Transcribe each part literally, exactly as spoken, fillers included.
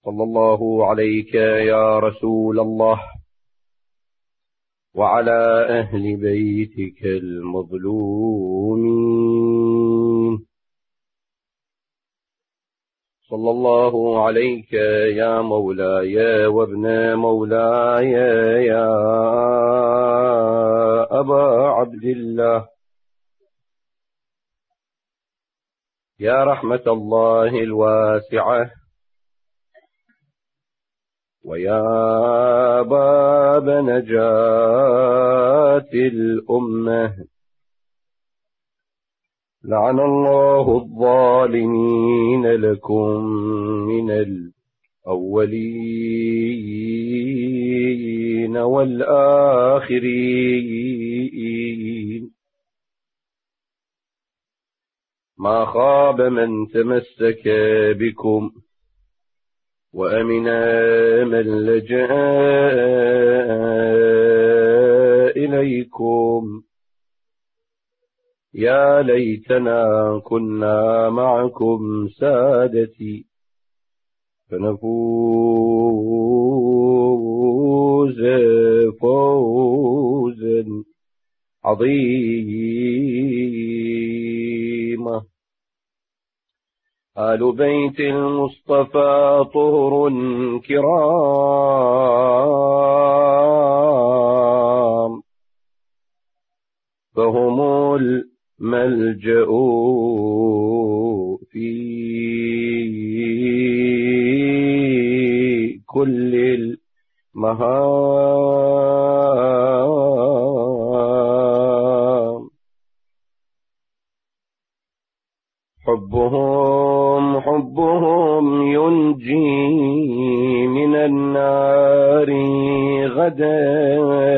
صلى الله عليك يا رسول الله وعلى أهل بيتك المظلومين. صلى الله عليك يا مولاي وابن مولاي يا أبا عبد الله، يا رحمة الله الواسعة، ويا باب نجاة الأمة. لعن الله الظالمين لكم من الأولين والآخرين. ما خاب من تمسك بكم وأمن من لجأ إليكم. يا ليتنا كنا معكم سادتي فنفوز فوزا عظيما. آل بيت المصطفى طهر كرام، فهم الملجأ في كل المهام. حبهم حبهم ينجي من النار غدا،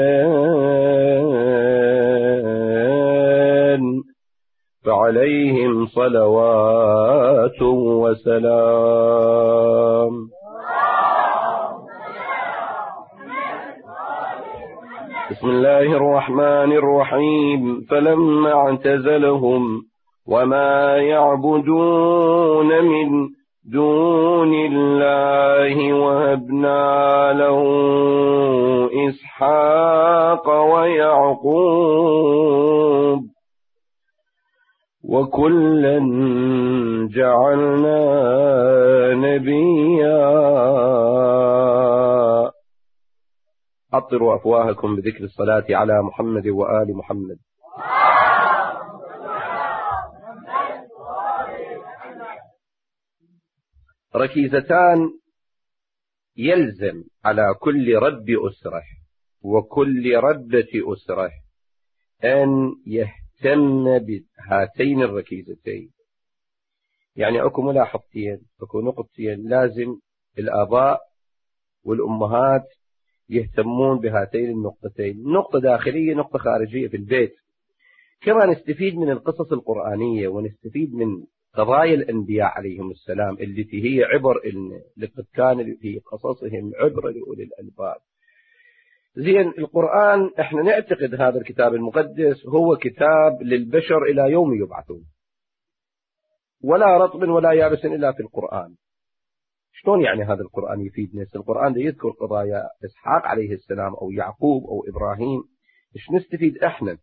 فعليهم صلوات وسلام. بسم الله الرحمن الرحيم. فلما اعتزلهم وما يعبدون من دون الله وهبنا له إسحاق ويعقوب وكلا جعلنا نبيا. أطروا أفواهكم بذكر الصلاة على محمد وآل محمد. ركيزتان يلزم على كل رب أسرة وكل ربة أسرة أن يهتم بهاتين الركيزتين. يعني أكو ملاحظتين، أكو نقطتين لازم الآباء والأمهات يهتمون بهاتين النقطتين، نقطة داخلية نقطة خارجية في البيت. كما نستفيد من القصص القرآنية ونستفيد من قضايا الأنبياء عليهم السلام التي هي عبر، لقد كان في قصصهم عبرة لأولي الألباب. زين، القرآن احنا نعتقد هذا الكتاب المقدس هو كتاب للبشر إلى يوم يبعثون، ولا رطب ولا يابس إلا في القرآن. شلون يعني هذا القرآن يفيدنا؟ القرآن ده يذكر قضايا إسحاق عليه السلام أو يعقوب أو إبراهيم، إيش نستفيد احنا؟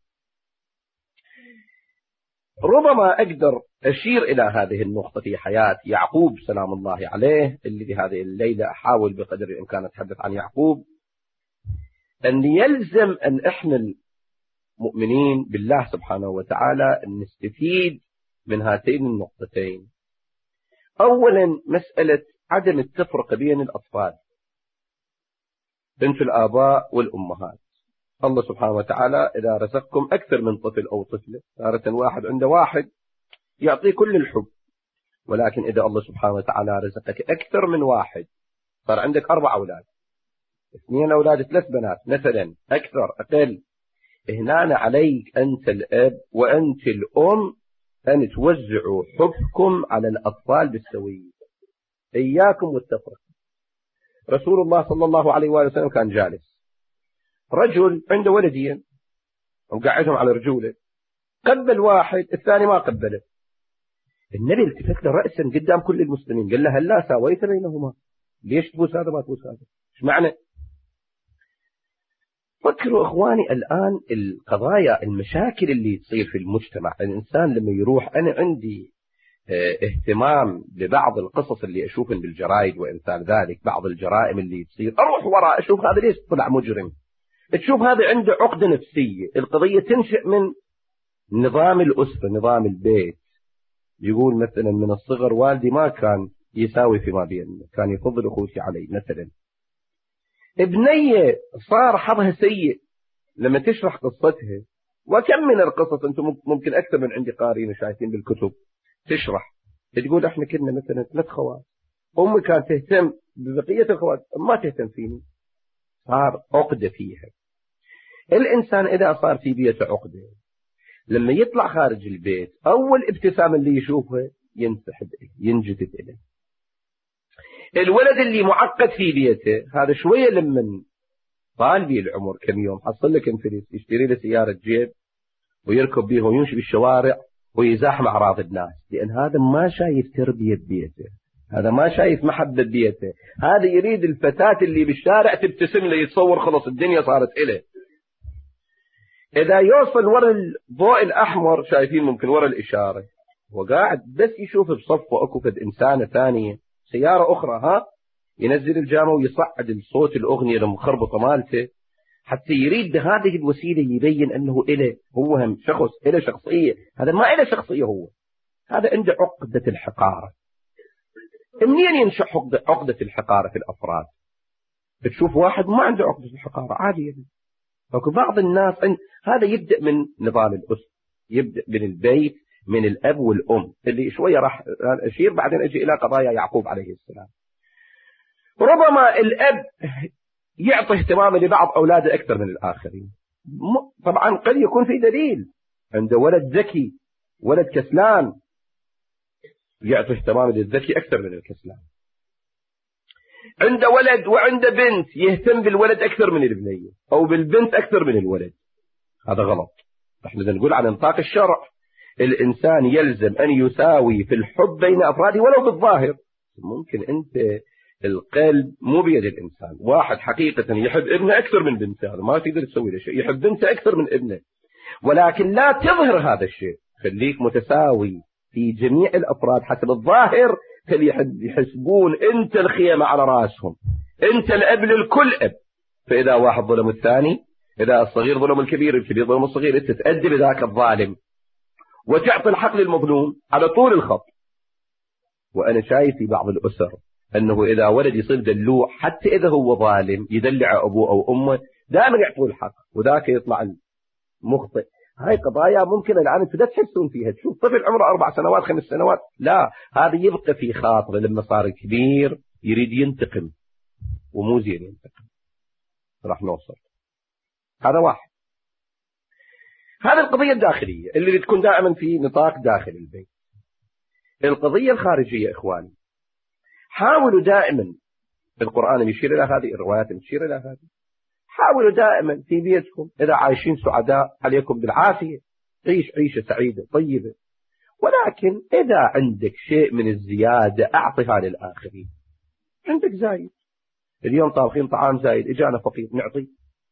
ربما أقدر أشير إلى هذه النقطة في حياة يعقوب سلام الله عليه، اللي في هذه الليلة أحاول بقدر الإمكان أتحدث عن يعقوب. أن يلزم أن إحنا المؤمنين بالله سبحانه وتعالى أن نستفيد من هاتين النقطتين. أولا مسألة عدم التفرقة بين الأطفال، بنت الآباء والأمهات. الله سبحانه وتعالى إذا رزقكم أكثر من طفل أو طفلة، تارة واحد عنده واحد يعطيه كل الحب، ولكن إذا الله سبحانه وتعالى رزقك أكثر من واحد، صار عندك أربع أولاد، اثنين أولاد ثلاث بنات مثلا، أكثر أقل، هنا عليك أنت الأب وأنت الأم أن توزعوا حبكم على الأطفال بالسوية. إياكم والتفرقة. رسول الله صلى الله عليه وآله وسلم كان جالس، رجل عنده ولدين وقعدهم على رجوله، قبل واحد الثاني ما قبله. النبي التفت له رأسا قدام كل المسلمين قال له هل لا ساويت بينهما؟ ليش تبوس هذا ما تبوس هذا؟ ايش معنى؟ فكروا إخواني الآن القضايا المشاكل اللي تصير في المجتمع. الإنسان لما يروح، أنا عندي اهتمام ببعض القصص اللي أشوفن بالجرائد وإمثال ذلك، بعض الجرائم اللي تصير أروح وراء أشوف هذا ليش طلع مجرم، تشوف هذا عنده عقدة نفسية. القضية تنشئ من نظام الأسرة، نظام البيت. يقول مثلا من الصغر والدي ما كان يساوي فيما بيننا، كان يفضل أخوتي علي مثلا. ابنية صار حظها سيء لما تشرح قصتها، وكم من القصص أنتم ممكن أكثر من عندي قارين شايفين بالكتب تشرح، تقول احنا كنا مثلا ثلاث خوات، أمي كانت تهتم ببقية الخوات ما تهتم فيني، صار عقدة فيها. الإنسان إذا صار في بيته عقدة، لما يطلع خارج البيت أول ابتسامة اللي يشوفها ينسحب إليه، ينجذب إليه. الولد اللي معقد في بيته هذا شوية لما طال بيه العمر كم يوم حصل لك انفلس، يشتري له سيارة جيب ويركب بيها ويمشي بالشوارع ويزاحم أعراض الناس، لأن هذا ما شايف تربية بيته، هذا ما شايف محبة بيته، هذا يريد الفتاة اللي بالشارع تبتسم له يتصور خلص الدنيا صارت إله. إذا يوصل ورا الضوء الأحمر شايفين ممكن ورا الإشارة وقاعد بس يشوف بصفه أكو فد إنسانة ثانية سيارة أخرى، ها ينزل الجامة ويصعد الصوت الأغنية المخربطة مالته حتى يريد بهذه الوسيلة يبين أنه إله، هو هم شخص إله شخصية، هذا ما إله شخصية، هو هذا عنده عقدة الحقارة. منين ينشأ عقدة الحقارة في الأفراد؟ بتشوف واحد ما عنده عقدة الحقارة عادي يعني. فكو بعض الناس عند هذا يبدأ من نظام الأسرة، يبدأ من البيت، من الأب والأم اللي شوية راح أشير بعدين أجي إلى قضايا يعقوب عليه السلام. ربما الأب يعطي اهتمام لبعض أولاده أكثر من الآخرين، طبعا قد يكون في دليل، عنده ولد ذكي ولد كسلان يعطي اهتمام للذكي أكثر من الكسلان، عنده ولد وعنده بنت يهتم بالولد أكثر من البنية أو بالبنت أكثر من الولد، هذا غلط. احنا نقول عن نطاق الشرع الإنسان يلزم أن يساوي في الحب بين أفراده ولو بالظاهر. ممكن أنت القلب مو بيد الإنسان، واحد حقيقة يحب ابنه أكثر من بنته، هذا ما تقدر تسوي له شيء، يحب بنته أكثر من ابنه، ولكن لا تظهر هذا الشيء، خليك متساوي في جميع الأفراد حسب الظاهر. خلي يحسبون أنت الخيمة على رأسهم، أنت الأب للكل أب، فإذا واحد ظلم الثاني، إذا الصغير ظلم الكبير، الكبير ظلم الصغير، أنت تأدب ذاك الظالم وتعطي الحق للمظلوم على طول الخط. وأنا شايف في بعض الأسر أنه إذا ولد يصير دلوع حتى إذا هو ظالم يدلع أبوه أو أمه دائما يعطوه الحق وذاك يطلع المخطئ. هاي قضايا ممكن الآن أنتم لا تحسون فيها، تشوف طفل عمره أربع سنوات خمس سنوات، لا هذا يبقى في خاطره لما صار كبير يريد ينتقم ومو زين ينتقم، راح نوصل. هذا واحد. هذا القضية الداخلية اللي تكون دائما في نطاق داخل البيت. القضية الخارجية إخواني، حاولوا دائما، القرآن يشير إلى هذه، الروايات تشير إلى هذه، حاولوا دائما في بيتكم إذا عايشين سعداء عليكم بالعافية، عيش عيشة سعيدة طيبة، ولكن إذا عندك شيء من الزيادة أعطها للآخرين. عندك زايد، اليوم طابخين طعام زايد، إجانا فقير نعطي.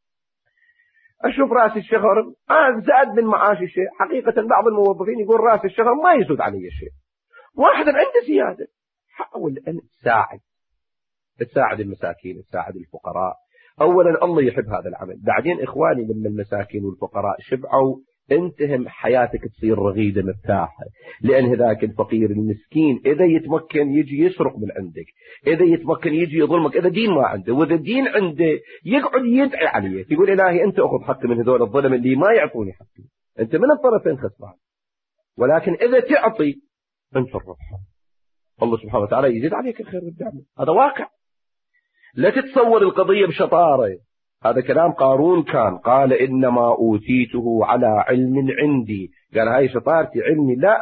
أشوف رأس الشهر آه زاد من معاشي شيء، حقيقة بعض الموظفين يقول رأس الشهر ما يزود علي شيء، واحد عنده زيادة، حاول أن تساعد، تساعد المساكين، تساعد الفقراء. أولا الله يحب هذا العمل، بعدين إخواني لما المساكين والفقراء شبعوا انتهم حياتك تصير رغيدة مرتاحة، لأن هذاك الفقير المسكين إذا يتمكن يجي يسرق من عندك، إذا يتمكن يجي يظلمك، إذا دين ما عنده، وإذا دين عنده يقعد يدعي عليك يقول إلهي أنت أخذ حقي من هذول الظلم اللي ما يعطوني حقي، أنت من الطرفين خسران. ولكن إذا تعطي أنت الربح، الله سبحانه وتعالى يزيد عليك الخير والدعم، هذا واقع. لا تتصور القضية بشطارة، هذا كلام قارون كان قال إنما أوتيته على علم عندي، قال هاي شطارتي علمي، لا،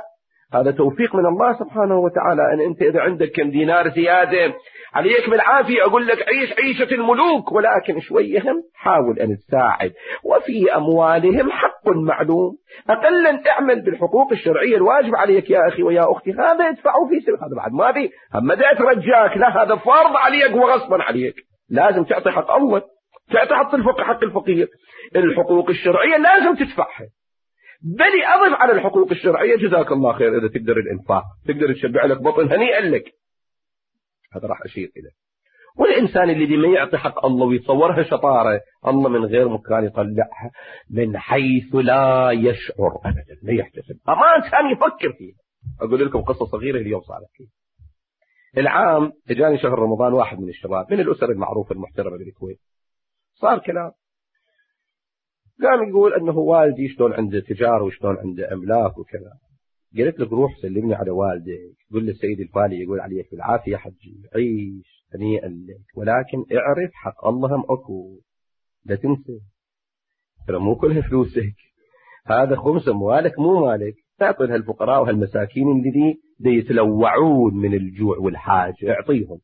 هذا توفيق من الله سبحانه وتعالى. أن أنت إذا عندك كم دينار زيادة عليك بالعافية أقول لك عيش عيشة الملوك، ولكن شويهم حاول أن تساعد. وفي أموالهم حق معلوم، أقلا اعمل بالحقوق الشرعية الواجب عليك يا أخي ويا أختي. هذا ادفعوا في سبيل، هذا بعد ما بي هم دعت رجاك، لا هذا فرض عليك وغصبا عليك. لازم تعطي حق الله، تعطي حق الفقر، حق الفقير. الحقوق الشرعية لازم تدفعها، بل أضف على الحقوق الشرعية جزاك الله خير إذا تقدر الإنفاق، تقدر تشبع لك بطن هنيئا لك. هذا راح أشير إليه. والإنسان اللي ما يعطي حق الله ويتصورها شطارة، الله من غير مكان يطلعها من حيث لا يشعر أبدا، لا يحتسب. أما إنسان يفكر فيه. أقول لكم قصة صغيرة اليوم صارت فيه. العام جاني شهر رمضان واحد من الشباب من الأسر المعروفة المحترمة بالكويت، صار كلام، قام يقول أنه والدي شلون عنده تجارة وشلون عنده أملاك وكذا. قلت له روح سلمني على والدك، قل له السيد الفالي يقول عليك بالعافية حجي، عيش هنيئا لك، ولكن اعرف حق الله هم أكو، لا تنسى، ترى مو كلها فلوسك، هذا خمس أموالك مو مالك، تعطي لهالفقراء وهالمساكين اللي دي, دي يتلوعون من الجوع والحاج، اعطيهم.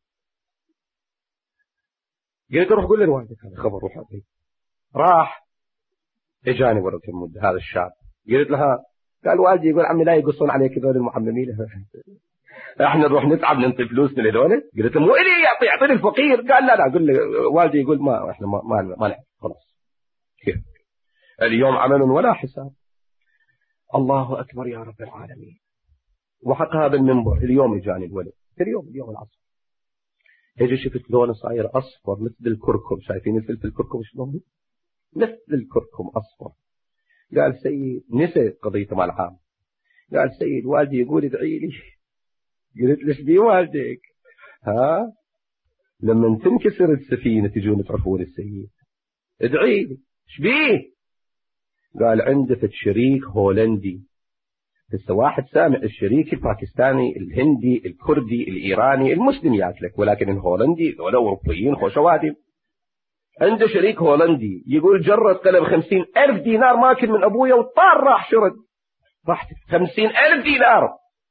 قلت روح قل لوالدك هذا خبر، روح اعطيه. راح اجاني ورا كم مدة هذا الشاب، قلت لها، قال والدي يقول عمي لا يقصون عليك ذول المعممين، احنا نروح نتعب ننطي فلوسنا لذول. قلت له مو الي يعطي يعطيني الفقير. قال لا لا، قل لي والدي يقول ما احنا ما ما, ما نعرف خلاص. كيف اليوم عمل ولا حساب. الله اكبر يا رب العالمين. وحق هذا المنبر اليوم اجاني الولد، اليوم اليوم العصر اجي شفت لونه صاير اصفر مثل الكركم، شايفين الفلفل الكركم شلون؟ مثل الكركم اصفر. قال سيد، نسي قضيته مع العام، قال سيد والدي يقول ادعي لي. قلت ليش بي والدك؟ ها لما تنكسر السفينة تجون تعرفون السيد، ادعي لي. ايش بيه؟ قال عنده في شريك هولندي، هسه واحد سامع الشريك الباكستاني الهندي الكردي الإيراني المسلم ياكلك، ولكن الهولندي ولا أوروبيين خوشوادم. عنده شريك هولندي يقول جرد قلم خمسين ألف دينار ماكل من أبويا وطار راح شرد، راح خمسين ألف دينار.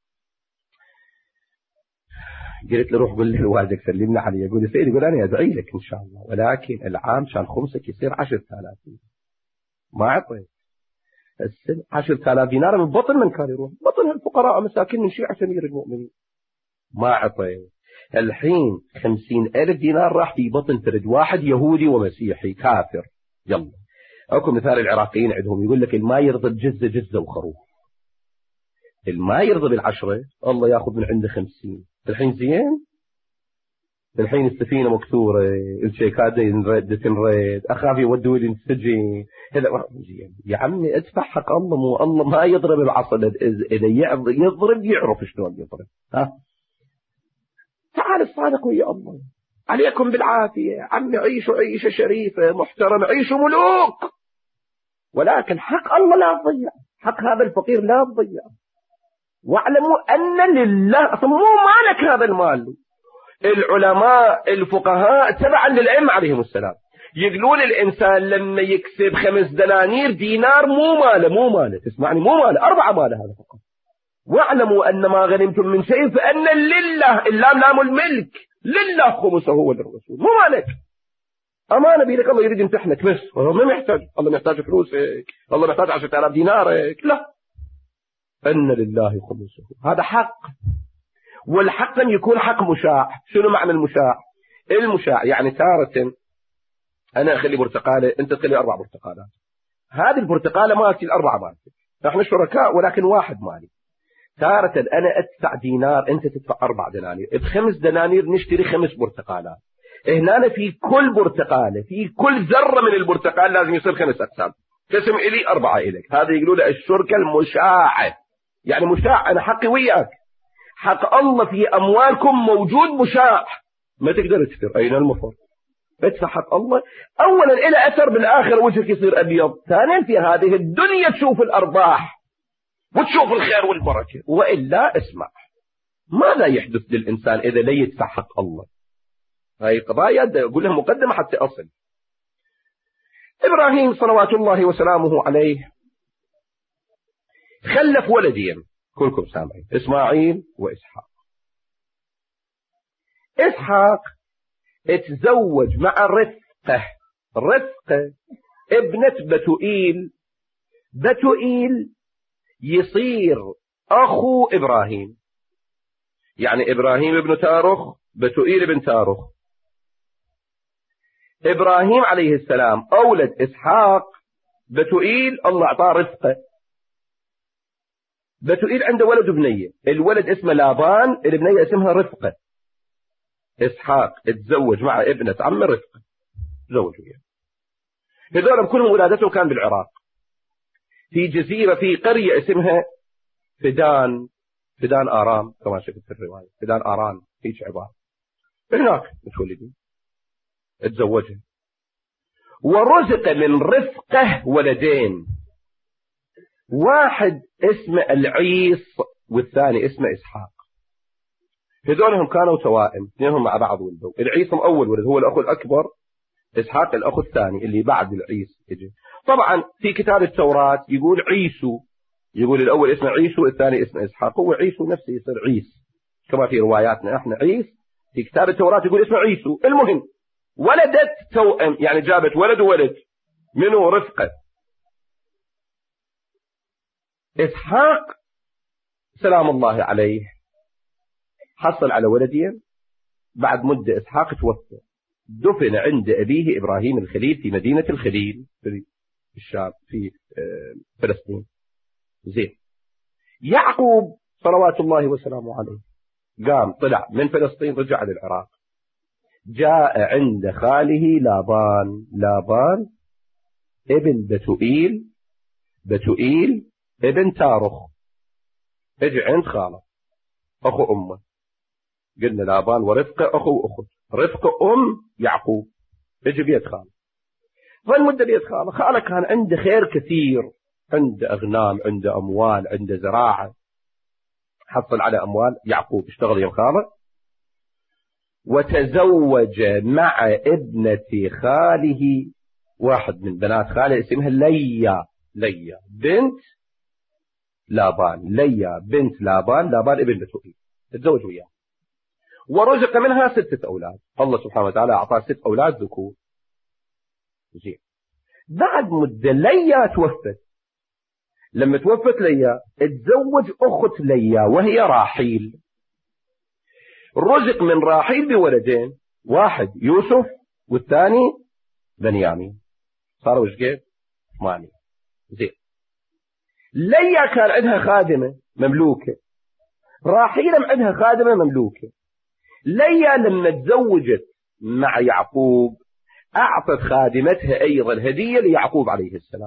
قلت له روح قل له والدك سلمنا عليه. يقول سيدي، يقول أنا أدعي لك إن شاء الله، ولكن العام كان خمسك يصير عشرة آلاف. ما عطيت السنة عشرة آلاف دينار من بطن من كان يروح بطن الفقراء مساكين من شيعة أمير المؤمنين. ما عطيت. الحين خمسين ألف دينار راح في بطن فرد واحد يهودي ومسيحي كافر. يلا أكو مثال العراقيين عندهم يقول لك الما يرضى بجزة جزة وخروف، الما يرضى بالعشرة الله ياخذ من عنده خمسين. الحين زين، الحين السفينة مكسورة، الشيكات ينرد تنرد، أخاف يودوا لي السجن، هذا زين. يا عمي ادفع حق الله، مو الله ما يضرب العصا، إذا يضرب يعرف شلون يضرب. ها تعال الصادق ويا الله، عليكم بالعافية عمي، عيشوا عيشة شريفة محترمة، عيشوا ملوك، ولكن حق الله لا تضيع، حق هذا الفقير لا تضيع. واعلموا أن لله أصلا مو مالك هذا المال. العلماء الفقهاء تبعا للأئمة عليهم السلام يقولون الإنسان لما يكسب خمس دنانير دينار مو ماله، مو ماله، تسمعني، مو ماله، أربعة ماله هذا فقط. واعلموا أن ما غنمتم من شيء فأن لله، اللام لام الملك، لله خمسه وللرسول، مو مالك. أمانة بيدك، الله يريد يمتحنك بس، الله ما محتاج، الله محتاج فلوسك، الله محتاج عشرة آلاف دينارك، لا، أن لله خمسه، هذا حق. والحق أن يكون حق مشاع. شنو معنى المشاع؟ المشاع يعني تارة أنا أخلي برتقالة، أنت تخلي أربع برتقالات، هذه البرتقالة مالتي الأربعة مالتي، احنا شركاء ولكن واحد مالي. تارة أنا أدفع دينار، أنت تدفع أربع دنانير، بخمس دنانير نشتري خمس برتقالات. هنا في كل برتقالة، في كل ذرة من البرتقال لازم يصير خمس أقسام، قسم إلي أربعة إليك. هذا يقولوا له الشركة المشاعة، يعني مشاع، أنا حقي وياك. حق الله في أموالكم موجود مشاع، ما تقدر تفر. أين المفر؟ ادفع حق الله. أولا إلى أثر بالآخر، وجهك يصير أبيض. ثانيا في هذه الدنيا تشوف الأرباح وتشوف الخير والبركة. وإلا اسمع، ماذا يحدث للإنسان إذا لا يدفع حق الله؟ هاي قضايا أقول لها مقدمة حتى أصل. إبراهيم صلوات الله وسلامه عليه خلف ولدين، كلكم سامعين، إسماعيل وإسحاق. إسحاق اتزوج مع رفقة، رفقة ابنة بتوئيل. بتوئيل يصير أخو إبراهيم، يعني إبراهيم ابن تارخ، بتوئيل ابن تارخ. إبراهيم عليه السلام أولد إسحاق، بتوئيل الله أعطاه رفقة. بتوئيل عنده ولد وبنية، الولد اسمه لابان، البنية اسمها رفقة. إسحاق اتزوج مع ابنة عم رفقة، تزوج وياه. هذول كلهم ولادتهم كان بالعراق، في جزيرة في قرية اسمها فدان، فدان آرام كما شفت في الرواية، فدان آرام هيك عبارة، هناك متولدين. اتزوجها ورزق من رفقه ولدين، واحد اسمه العيص والثاني اسمه إسحاق. هذولهم كانوا توائم، اثنينهم مع بعض ولدوا. العيص أول ولد هو الأخ الأكبر، إسحاق الأخ الثاني اللي بعد العيص يجي. طبعا في كتاب التوراة يقول عيسو، يقول الأول اسمه عيسو الثاني اسمه إسحاق، هو عيسو نفسه يصير عيس كما في رواياتنا احنا عيس، في كتاب التوراة يقول اسمه عيسو. المهم ولدت توأم، يعني جابت ولد وولد، منه رفقة. إسحاق سلام الله عليه حصل على ولدين، بعد مدة إسحاق توفى، دفن عند أبيه إبراهيم الخليل في مدينة الخليل في الشام في فلسطين. زين، يعقوب صلوات الله وسلامه عليه قام طلع من فلسطين، رجع للعراق، جاء عند خاله لابان. لابان ابن بتوئيل، بتوئيل ابن تارخ، اجي عند خاله أخو أمه. قلنا لابان ورفقة أخو وأخت، رفقة أم يعقوب، اجي بيت خاله. ظل مدة بيت خاله. خاله كان عنده خير كثير، عنده أغنام، عنده أموال، عنده زراعة، حصل على أموال. يعقوب اشتغل يم خاله وتزوج مع ابنة خاله، واحد من بنات خاله اسمها ليا، ليا بنت لابان، ليا بنت لابان، لابان ابن بتوئيل، تزوج وياه ورزق منها ستة أولاد. الله سبحانه وتعالى أعطاه ست أولاد ذكور. زين، بعد مدة ليا توفت. لما توفت ليا اتزوج أخت ليا وهي راحيل، رزق من راحيل بولدين، واحد يوسف والثاني بنيامين، صاروا ايش قد؟ ثمانية. زين، ليا كان عندها خادمة مملوكة، راحيل عندها خادمة مملوكة. ليا لما تزوجت مع يعقوب أعطت خادمتها أيضا هدية ليعقوب عليه السلام.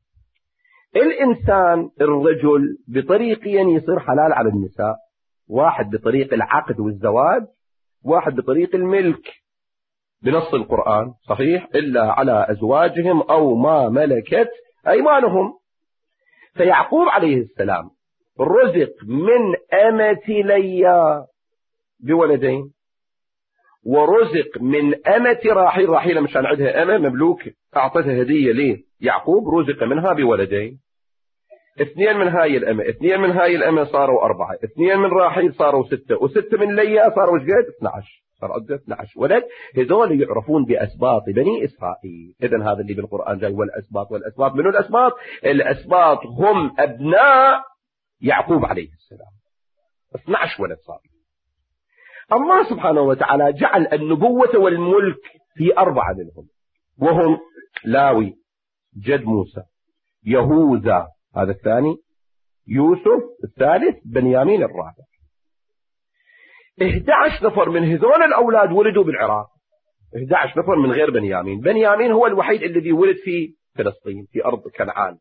الإنسان الرجل بطريقين يصير حلال على النساء، واحد بطريق العقد والزواج، واحد بطريق الملك بنص القرآن، صحيح، إلا على أزواجهم أو ما ملكت أيمانهم. فيعقوب عليه السلام رزق من أمة ليا بولدين، ورزق من أمة راحيل، راحيل مشان عندها أمة مملوكة أعطتها هدية ليه يعقوب، رزق منها بولدين. اثنين من هاي الأمة، اثنين من هاي الأمة صاروا أربعة، اثنين من راحيل صاروا ستة، وستة من ليا صاروا ايش قد؟ اثنى عشر، صار عدة اثنى عشر ولد. هذول يعرفون بأسباط بني إسرائيل. إذن هذا اللي بالقرآن جاي والأسباط. والأسباط منو الأسباط؟ الأسباط هم أبناء يعقوب عليه السلام، اثنى عشر ولد صار. الله سبحانه وتعالى جعل النبوة والملك في أربعة منهم، وهم لاوي جد موسى، يهوذا هذا الثاني، يوسف الثالث، بنيامين الرابع. إحدى عشر نفر من هذول الأولاد ولدوا بالعراق، إحدى عشر نفر من غير بنيامين. بنيامين هو الوحيد الذي ولد في فلسطين في أرض كنعان.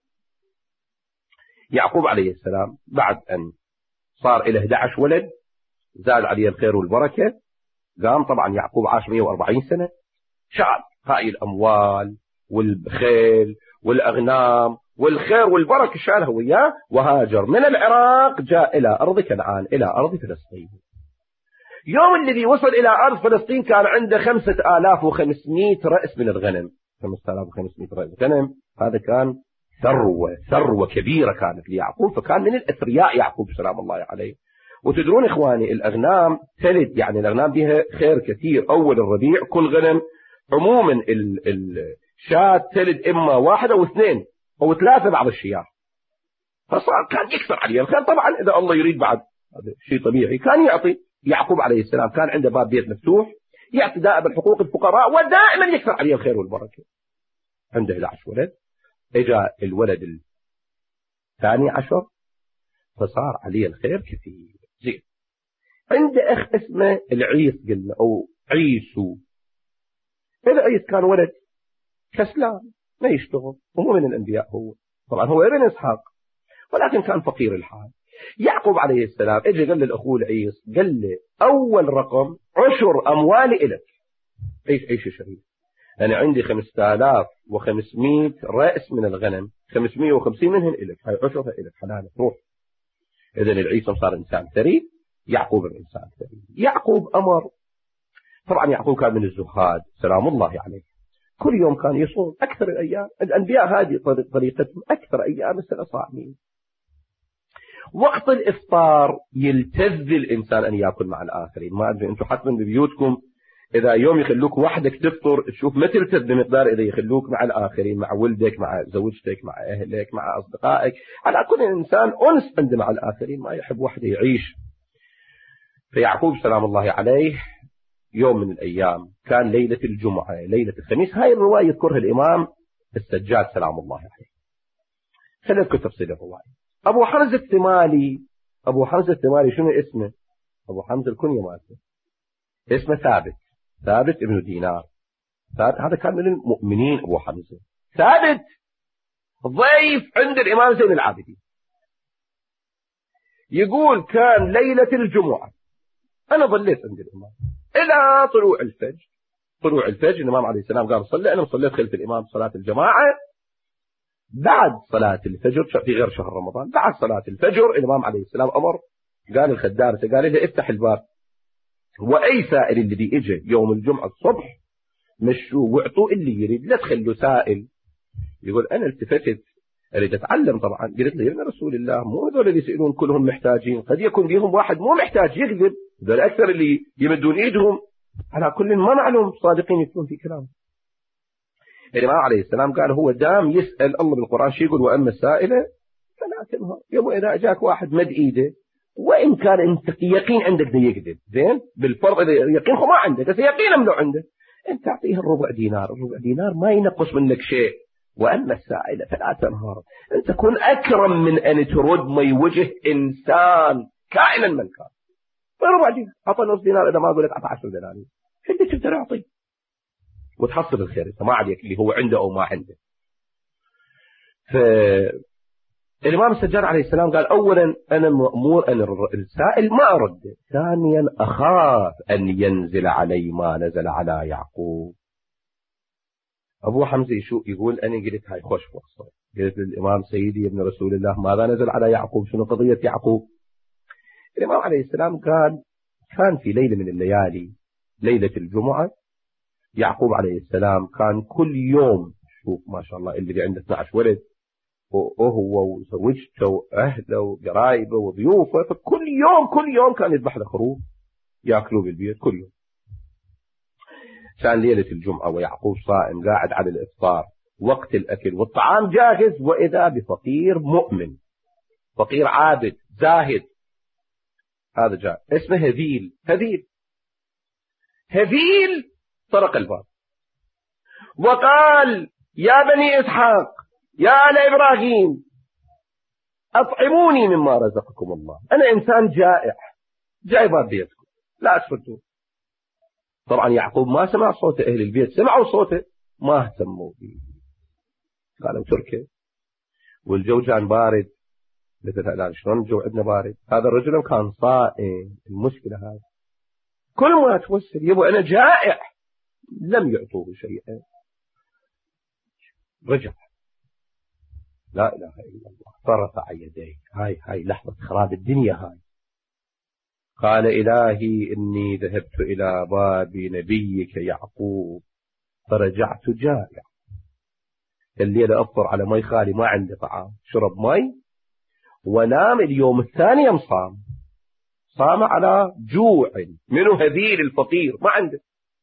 يعقوب عليه السلام بعد أن صار إلى إحدى عشر ولد زاد عليه الخير والبركة، قام طبعا يعقوب عاش مئة وأربعين سنة، شعب هاي الأموال والخيل والأغنام والخير والبركة شالها وياه، وهاجر من العراق جاء إلى أرض كنعان، إلى أرض فلسطين. يوم الذي وصل إلى أرض فلسطين كان عنده خمسة آلاف وخمسمائة رأس من الغنم، خمسة آلاف وخمسمائة رأس غنم. هذا كان ثروة ثروة كبيرة كانت ليعقوب، فكان من الأثرياء يعقوب سلام الله عليه. وتدرون إخواني الأغنام تلد، يعني الأغنام بها خير كثير. أول الربيع كل غنم عموما الشاة تلد إما واحد أو اثنين أو ثلاثة بعض الشياه، فصار كان يكثر عليه الخير. طبعا إذا الله يريد بعد هذا شيء طبيعي كان يعطي. يعقوب عليه السلام كان عنده باب بيت مفتوح يعطي دائما حقوق الفقراء، ودائما يكثر عليه الخير والبركة. عنده إحدى عشر ولد، اجى الولد الثاني عشر فصار عليه الخير كثير. زين، عنده أخ اسمه العيس قلنا أو عيسو. هذا عيس كان ولد كسلان ما يشتغل ومو من الأنبياء، هو طبعا هو ابن إسحاق ولكن كان فقير الحال. يعقوب عليه السلام اجى قال للأخوه العيس، قال له أول رقم عشر أموالي إلك، عيش عيش شريف، أنا عندي خمسة آلاف وخمسمائة رأس من الغنم، خمسمائة وخمسين منهن إلك، هاي عشرها إلك حلالك روح. إذن العيسى صار إنسان ثري، يعقوب إنسان ثري. يعقوب أمر، طبعا يعقوب كان من الزهاد سلام الله عليه، كل يوم كان يصوم أكثر الأيام. الأنبياء هذه طريقتهم، أكثر أيام السنة صائمين. وقت الإفطار يلتذ الإنسان أن يأكل مع الآخرين. ما أدري أنتم حتما ببيوتكم إذا يوم يخلوك وحدك تفطر تشوف ما تلتذ بمقدار إذا يخلوك مع الآخرين، مع ولدك، مع زوجتك، مع أهلك، مع أصدقائك. على كل إنسان أنس عنده مع الآخرين، ما يحب وحده يعيش. فيعقوب سلام الله عليه يوم من الأيام كان ليلة الجمعة ليلة الخميس، هاي الرواية يذكرها الإمام السجاد سلام الله عليه. خلينا نذكر تفصيل الرواية. أبو حمزة الثمالي، أبو حمزة الثمالي شنو اسمه؟ أبو حمزة الكنية مالته اسمه ثابت، ثابت ابن دينار. ثابت هذا كان من المؤمنين. أبو حمزة ثابت ضيف عند الإمام زين العابدين. يقول كان ليلة الجمعة أنا ظليت عند الإمام إلى طلوع الفجر. طلوع الفجر الإمام عليه السلام قال صلى، أنا صليت خلف الإمام صلاة الجماعة. بعد صلاة الفجر في غير شهر رمضان، بعد صلاة الفجر الإمام عليه السلام أمر، قال الخدارة قال له افتح الباب، وأي سائل الذي اجى يوم الجمعة الصبح مشوا واعطوا اللي يريد، لا تخلوا سائل. يقول أنا التفتت أريد أتعلم طبعا، قلت له يا ابن رسول الله مو هذول اللي يسألون كلهم محتاجين، قد يكون فيهم واحد مو محتاج يكذب، هذول أكثر اللي يمدون إيدهم. على كل ما معلوم صادقين يكون في كلام. الإمام عليه السلام قال هو دام يسأل الله بالقرآن شي يقول وأما السائلة فلا تنهر. يوم إذا أجاك واحد مد إيده وإن كان أنت يقين عندك ده يكذب، زين بالفرض إذا يقين خو ما عندك بس يقين ملو عندك، أنت تعطيه الربع دينار، الربع دينار ما ينقص منك شيء. وأما السائلة فلا تنهر، أنت تكون أكرم من أن ترد مي وجه إنسان كائنا من كان. فربع دينار أعطى نص دينار، إذا ما أقول لك أعطى عشر دنانير، أنت تقدر أعطي وتحصل الخير، أنت ما عليك اللي هو عنده أو ما عنده. فالإمام السجاد عليه السلام قال أولا أنا مأمور أن السائل ما أرد، ثانيا أخاف أن ينزل علي ما نزل على يعقوب. أبو حمزة شو يقول أنا قلت هاي خوش فرصة، قلت للإمام سيدي يا ابن رسول الله ماذا نزل على يعقوب، شنو قضية يعقوب؟ الإمام عليه السلام قال كان في ليلة من الليالي ليلة الجمعة، يعقوب عليه السلام كان كل يوم، شوف ما شاء الله اللي عنده اثني عشر ولد وهو وزوجته وأهله وقرايبه وضيوفه، فكل يوم كل يوم كان يذبح له خروف يأكلوا بالبيت كل يوم. كان ليلة الجمعة ويعقوب صائم قاعد على الإفطار، وقت الأكل والطعام جاهز، وإذا بفقير مؤمن، فقير عابد زاهد، هذا جاء اسمه هذيل. هذيل هذيل طرق الباب وقال يا بني إسحاق يا آل إبراهيم أطعموني مما رزقكم الله، أنا إنسان جائع جاي باب بيتكم لا أسفرتوا. طبعا يعقوب ما سمع صوت أهل البيت، سمعوا صوته ما اهتموا به، قالوا تركه والجو كان بارد. مثل الآن شلون الجو عندنا بارد، هذا الرجل كان صائم. المشكلة هذا كل ما توسل يبو أنا جائع، لم يعطوه شيئا. رجع لا إله إلا الله، فرفع يديه، هاي هاي لحظة خراب الدنيا هاي. قال إلهي إني ذهبت إلى باب نبيك يعقوب فرجعت جائع، الليلة أفطر على مي خالي، ما عندي طعام، شرب مي ونام. اليوم الثاني يوم صام، صام على جوع، منه هذيل الفقير ما عنده.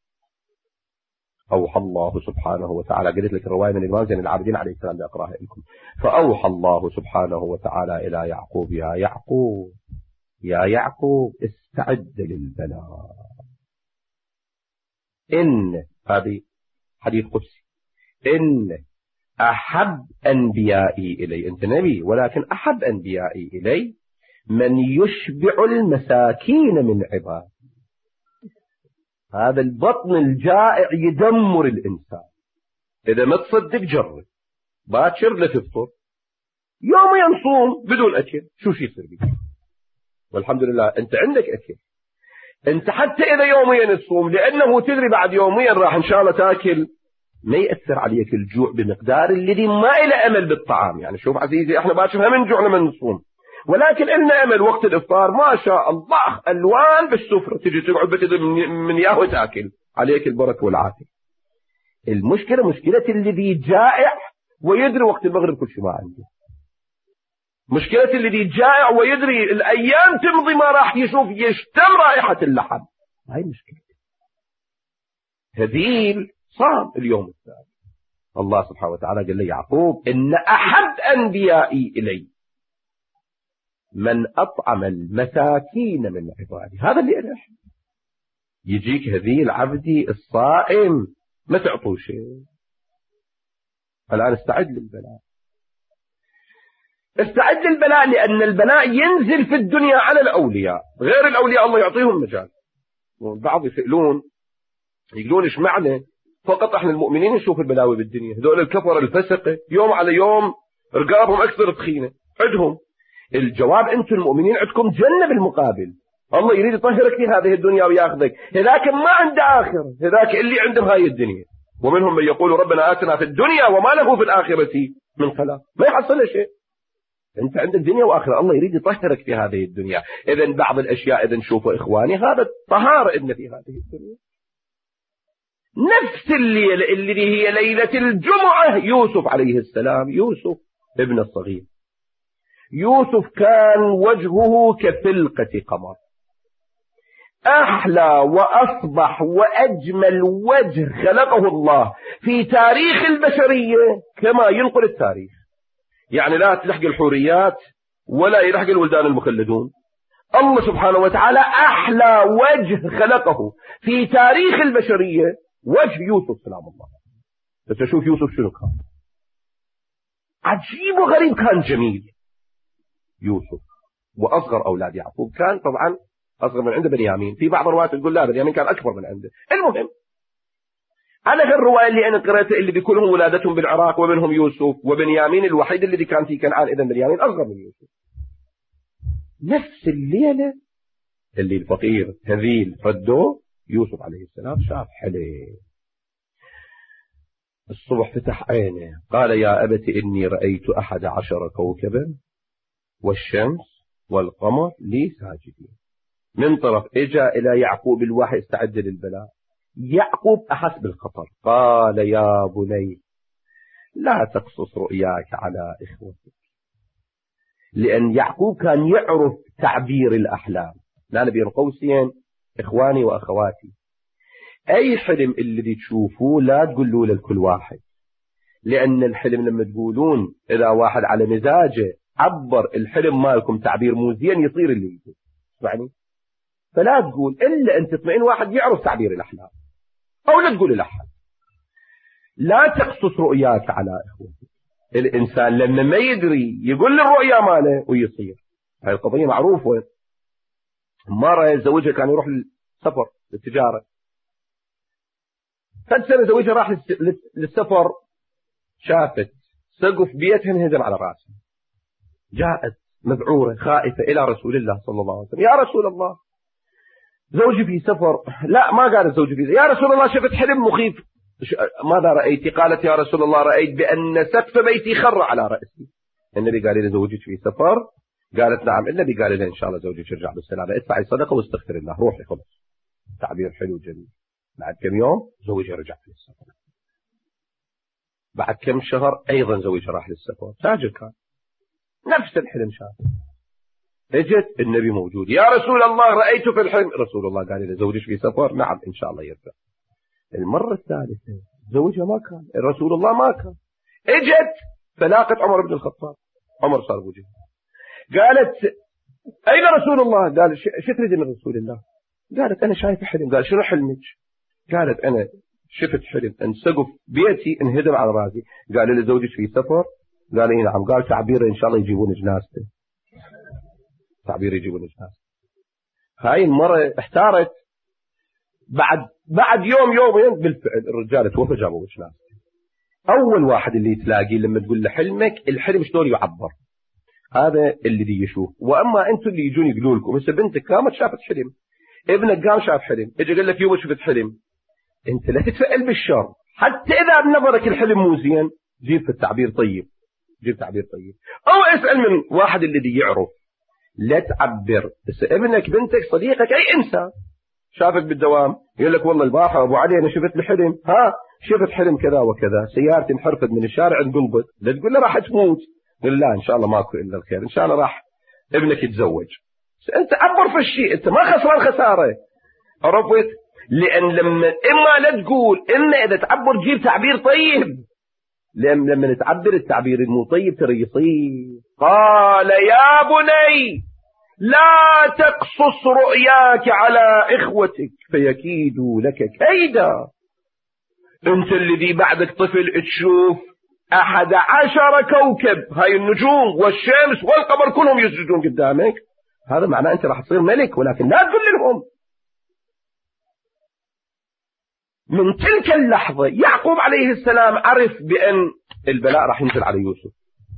أوحى الله سبحانه وتعالى، قلت لك الرواية من الإمام زين العابدين عليه السلام لأقراها لكم. فأوحى الله سبحانه وتعالى إلى يعقوب: يا يعقوب يا يعقوب استعد للبلاء. إن هذه حديث قدسي، إن أحب أنبيائي إلي، أنت نبي ولكن أحب أنبيائي إلي من يشبع المساكين من عباد. هذا البطن الجائع يدمر الإنسان. إذا ما تصدق جرب، باكر لا تفطر، يوم ينصوم بدون أكل، شو شي يصير بك؟ والحمد لله أنت عندك أكل. أنت حتى إذا يوميا تصوم، لأنه تدري بعد يوميا راح إن شاء الله تاكل، ما يأثر عليك الجوع بمقدار الذي ما إلى أمل بالطعام. يعني شوف عزيزي، احنا باكر هم نجوع لما نصوم، ولكن إلنا أمل وقت الإفطار ما شاء الله ألوان بالسفرة، تجي تقعد بتدري من ياه وتاكل، عليك البركة والعافية. المشكلة مشكلة الذي جائع ويدري وقت المغرب كل شيء ما عنده. مشكلة الذي جائع ويدري الأيام تمضي ما راح يشوف يشتم رائحة اللحم. هاي مشكلة. هذيل صام اليوم الثاني. الله سبحانه وتعالى قال لي يعقوب: إن أحب أنبيائي إلي من أطعم المساكين من عبادي. هذا اللي أنا أحب. يجيك هذيل عبدي الصائم ما تعطوه شيء. الآن استعد للبلاء، استعد للبلاء، لأن البلاء ينزل في الدنيا على الأولياء، غير الأولياء الله يعطيهم مجال. بعض يسألون يقولون إيش معنى فقط احنا المؤمنين نشوف البلاوي بالدنيا، هذول الكفر الفسقة يوم على يوم رقابهم أكثر تخينة عندهم. الجواب: أنتم المؤمنين عندكم جنة بالمقابل، الله يريد يطهرك في هذه الدنيا وياخذك. هذاك ما عنده آخر، هذاك اللي عنده هاي الدنيا. ومنهم من يقول ربنا آتنا في الدنيا وما له في الآخرة من خلاق، ما يحصل شيء. أنت عندك دنيا وآخرة، الله يريد يطهرك في هذه الدنيا. إذن بعض الأشياء إذا نشوفوا إخواني هذا طهارة إن في هذه الدنيا. نفس الليلة اللي هي ليلة الجمعة، يوسف عليه السلام، يوسف ابن الصغير، يوسف كان وجهه كفلقة قمر، أحلى وأصبح وأجمل وجه خلقه الله في تاريخ البشرية كما ينقل التاريخ. يعني لا تلحق الحوريات ولا يلحق الولدان المخلدون. الله سبحانه وتعالى أحلى وجه خلقه في تاريخ البشرية وجه يوسف سلام الله. تشوف يوسف شنو كان عجيب وغريب، كان جميل يوسف. وأصغر أولاد يعقوب كان طبعا أصغر من عنده بنيامين، في بعض الروايات تقول لا بنيامين كان أكبر من عنده. المهم على غير الرواية اللي أنا قرأتها اللي بيكونهم ولادتهم بالعراق ومنهم يوسف، وبنيامين الوحيد الذي كان في كنعان، إذن بنيامين أصغر من يوسف. نفس الليلة اللي الفقير هذيل ردوه، يوسف عليه السلام شاف حلم. الصبح فتح عينه قال: يا أبت إني رأيت أحد عشر كوكبا والشمس والقمر لي ساجدين. من طرف إجا إلى يعقوب الوحي: استعد للبلاء. يعقوب أحس بالخطر، قال: يا بني لا تقصص رؤياك على إخوتك. لأن يعقوب كان يعرف تعبير الأحلام. لا بين قوسين إخواني وأخواتي، أي حلم اللي تشوفوه لا تقولوا لكل واحد، لأن الحلم لما تقولون إذا واحد على مزاجه عبر الحلم مالكم تعبير مو زين يصير اللي يجي يعني. فلا تقول إلا أن تطمئن واحد يعرف تعبير الأحلام، أو لا تقول لأحد. لا تقصص رؤياك على إخوتك. الإنسان لما ما يدري يقول الرؤيا ماله ويصير. هاي القضية معروفة. مرة زوجها كان يروح للسفر للتجارة، فد سنة زوجها راح للسفر، شافت سقف بيتها انهدم على راسها. جاءت مذعورة خائفة إلى رسول الله صلى الله عليه وسلم: يا رسول الله زوجي في سفر. لا ما قال زوجي في سفر. يا رسول الله شفت حلم مخيف. ماذا رأيت؟ قالت: يا رسول الله رأيت بأن سقف بيتي خر على رأسي. النبي قال لي: زوجك في سفر؟ قالت: نعم. النبي قال لي: إن شاء الله زوجك يرجع بالسلامة، ادفعي صدقة واستغفر الله، روحي خلص. تعبير حلو جميل. بعد كم يوم زوجها رجع في السفر. بعد كم شهر أيضا زوجها راح للسفر، تاجر كان، نفس الحلم شاف. اجت النبي موجود، يا رسول الله رأيت في الحلم. رسول الله قال إذا زوجك في سفر نعم إن شاء الله يرجع. المرة الثالثة زوجها ما كان، رسول الله ما كان. اجت فلاقت عمر بن الخطاب، عمر صار بوجهه، قالت أين رسول الله؟ قال شو تريد من رسول الله؟ قالت أنا شايف حلم. قال شنو حلمك؟ قالت أنا شفت حلم أن سقف بيتي انهدم على راسي. قال لي زوجك في سفر؟ قال إيه نعم. قال تعبير إن شاء الله يجيبون جنازته، تعبير يجيبون جنازته. هاي المرة احتارت، بعد بعد يوم يومين بالفعل الرجال توفى جابوا جنازته. أول واحد اللي تلاقيه لما تقول له حلمك، الحلم شلون يعبر، هذا اللي دي يشوف. وأما أنتم اللي يجون يقولوا لكم مثل بنتك قامت شافت حلم، ابنك قام شاف حلم، اجى قال لك يوم شفت حلم، انت لا تتفائل بالشر، حتى اذا بنظرك الحلم مو زين جيب في التعبير طيب، جيب تعبير طيب، او اسال من واحد الذي يعرف. لا تعبر بس ابنك بنتك صديقك اي انسان شافك بالدوام يقول لك والله البارحه ابو علي انا شفت الحلم، ها شفت حلم كذا وكذا، سيارتي انحرفت من الشارع انقلبت، لا تقول له راح تموت، قل لا ان شاء الله ماكو الا الخير، ان شاء الله راح ابنك يتزوج. انت عبر في الشيء، انت ما خسران خساره، عرفت؟ لان لما اما لا تقول اما اذا تعبر جيب تعبير طيب، لان لما نتعبر التعبير المو طيب ترى يصير. قال يا بني لا تقصص رؤياك على اخوتك فيكيدوا لك كيدا. انت الذي بعدك طفل تشوف احد عشر كوكب، هاي النجوم والشمس والقمر كلهم يسجدون قدامك، هذا معناه أنت راح تصير ملك، ولكن لا تقول لهم. من تلك اللحظة يعقوب عليه السلام عرف بأن البلاء راح ينزل على يوسف،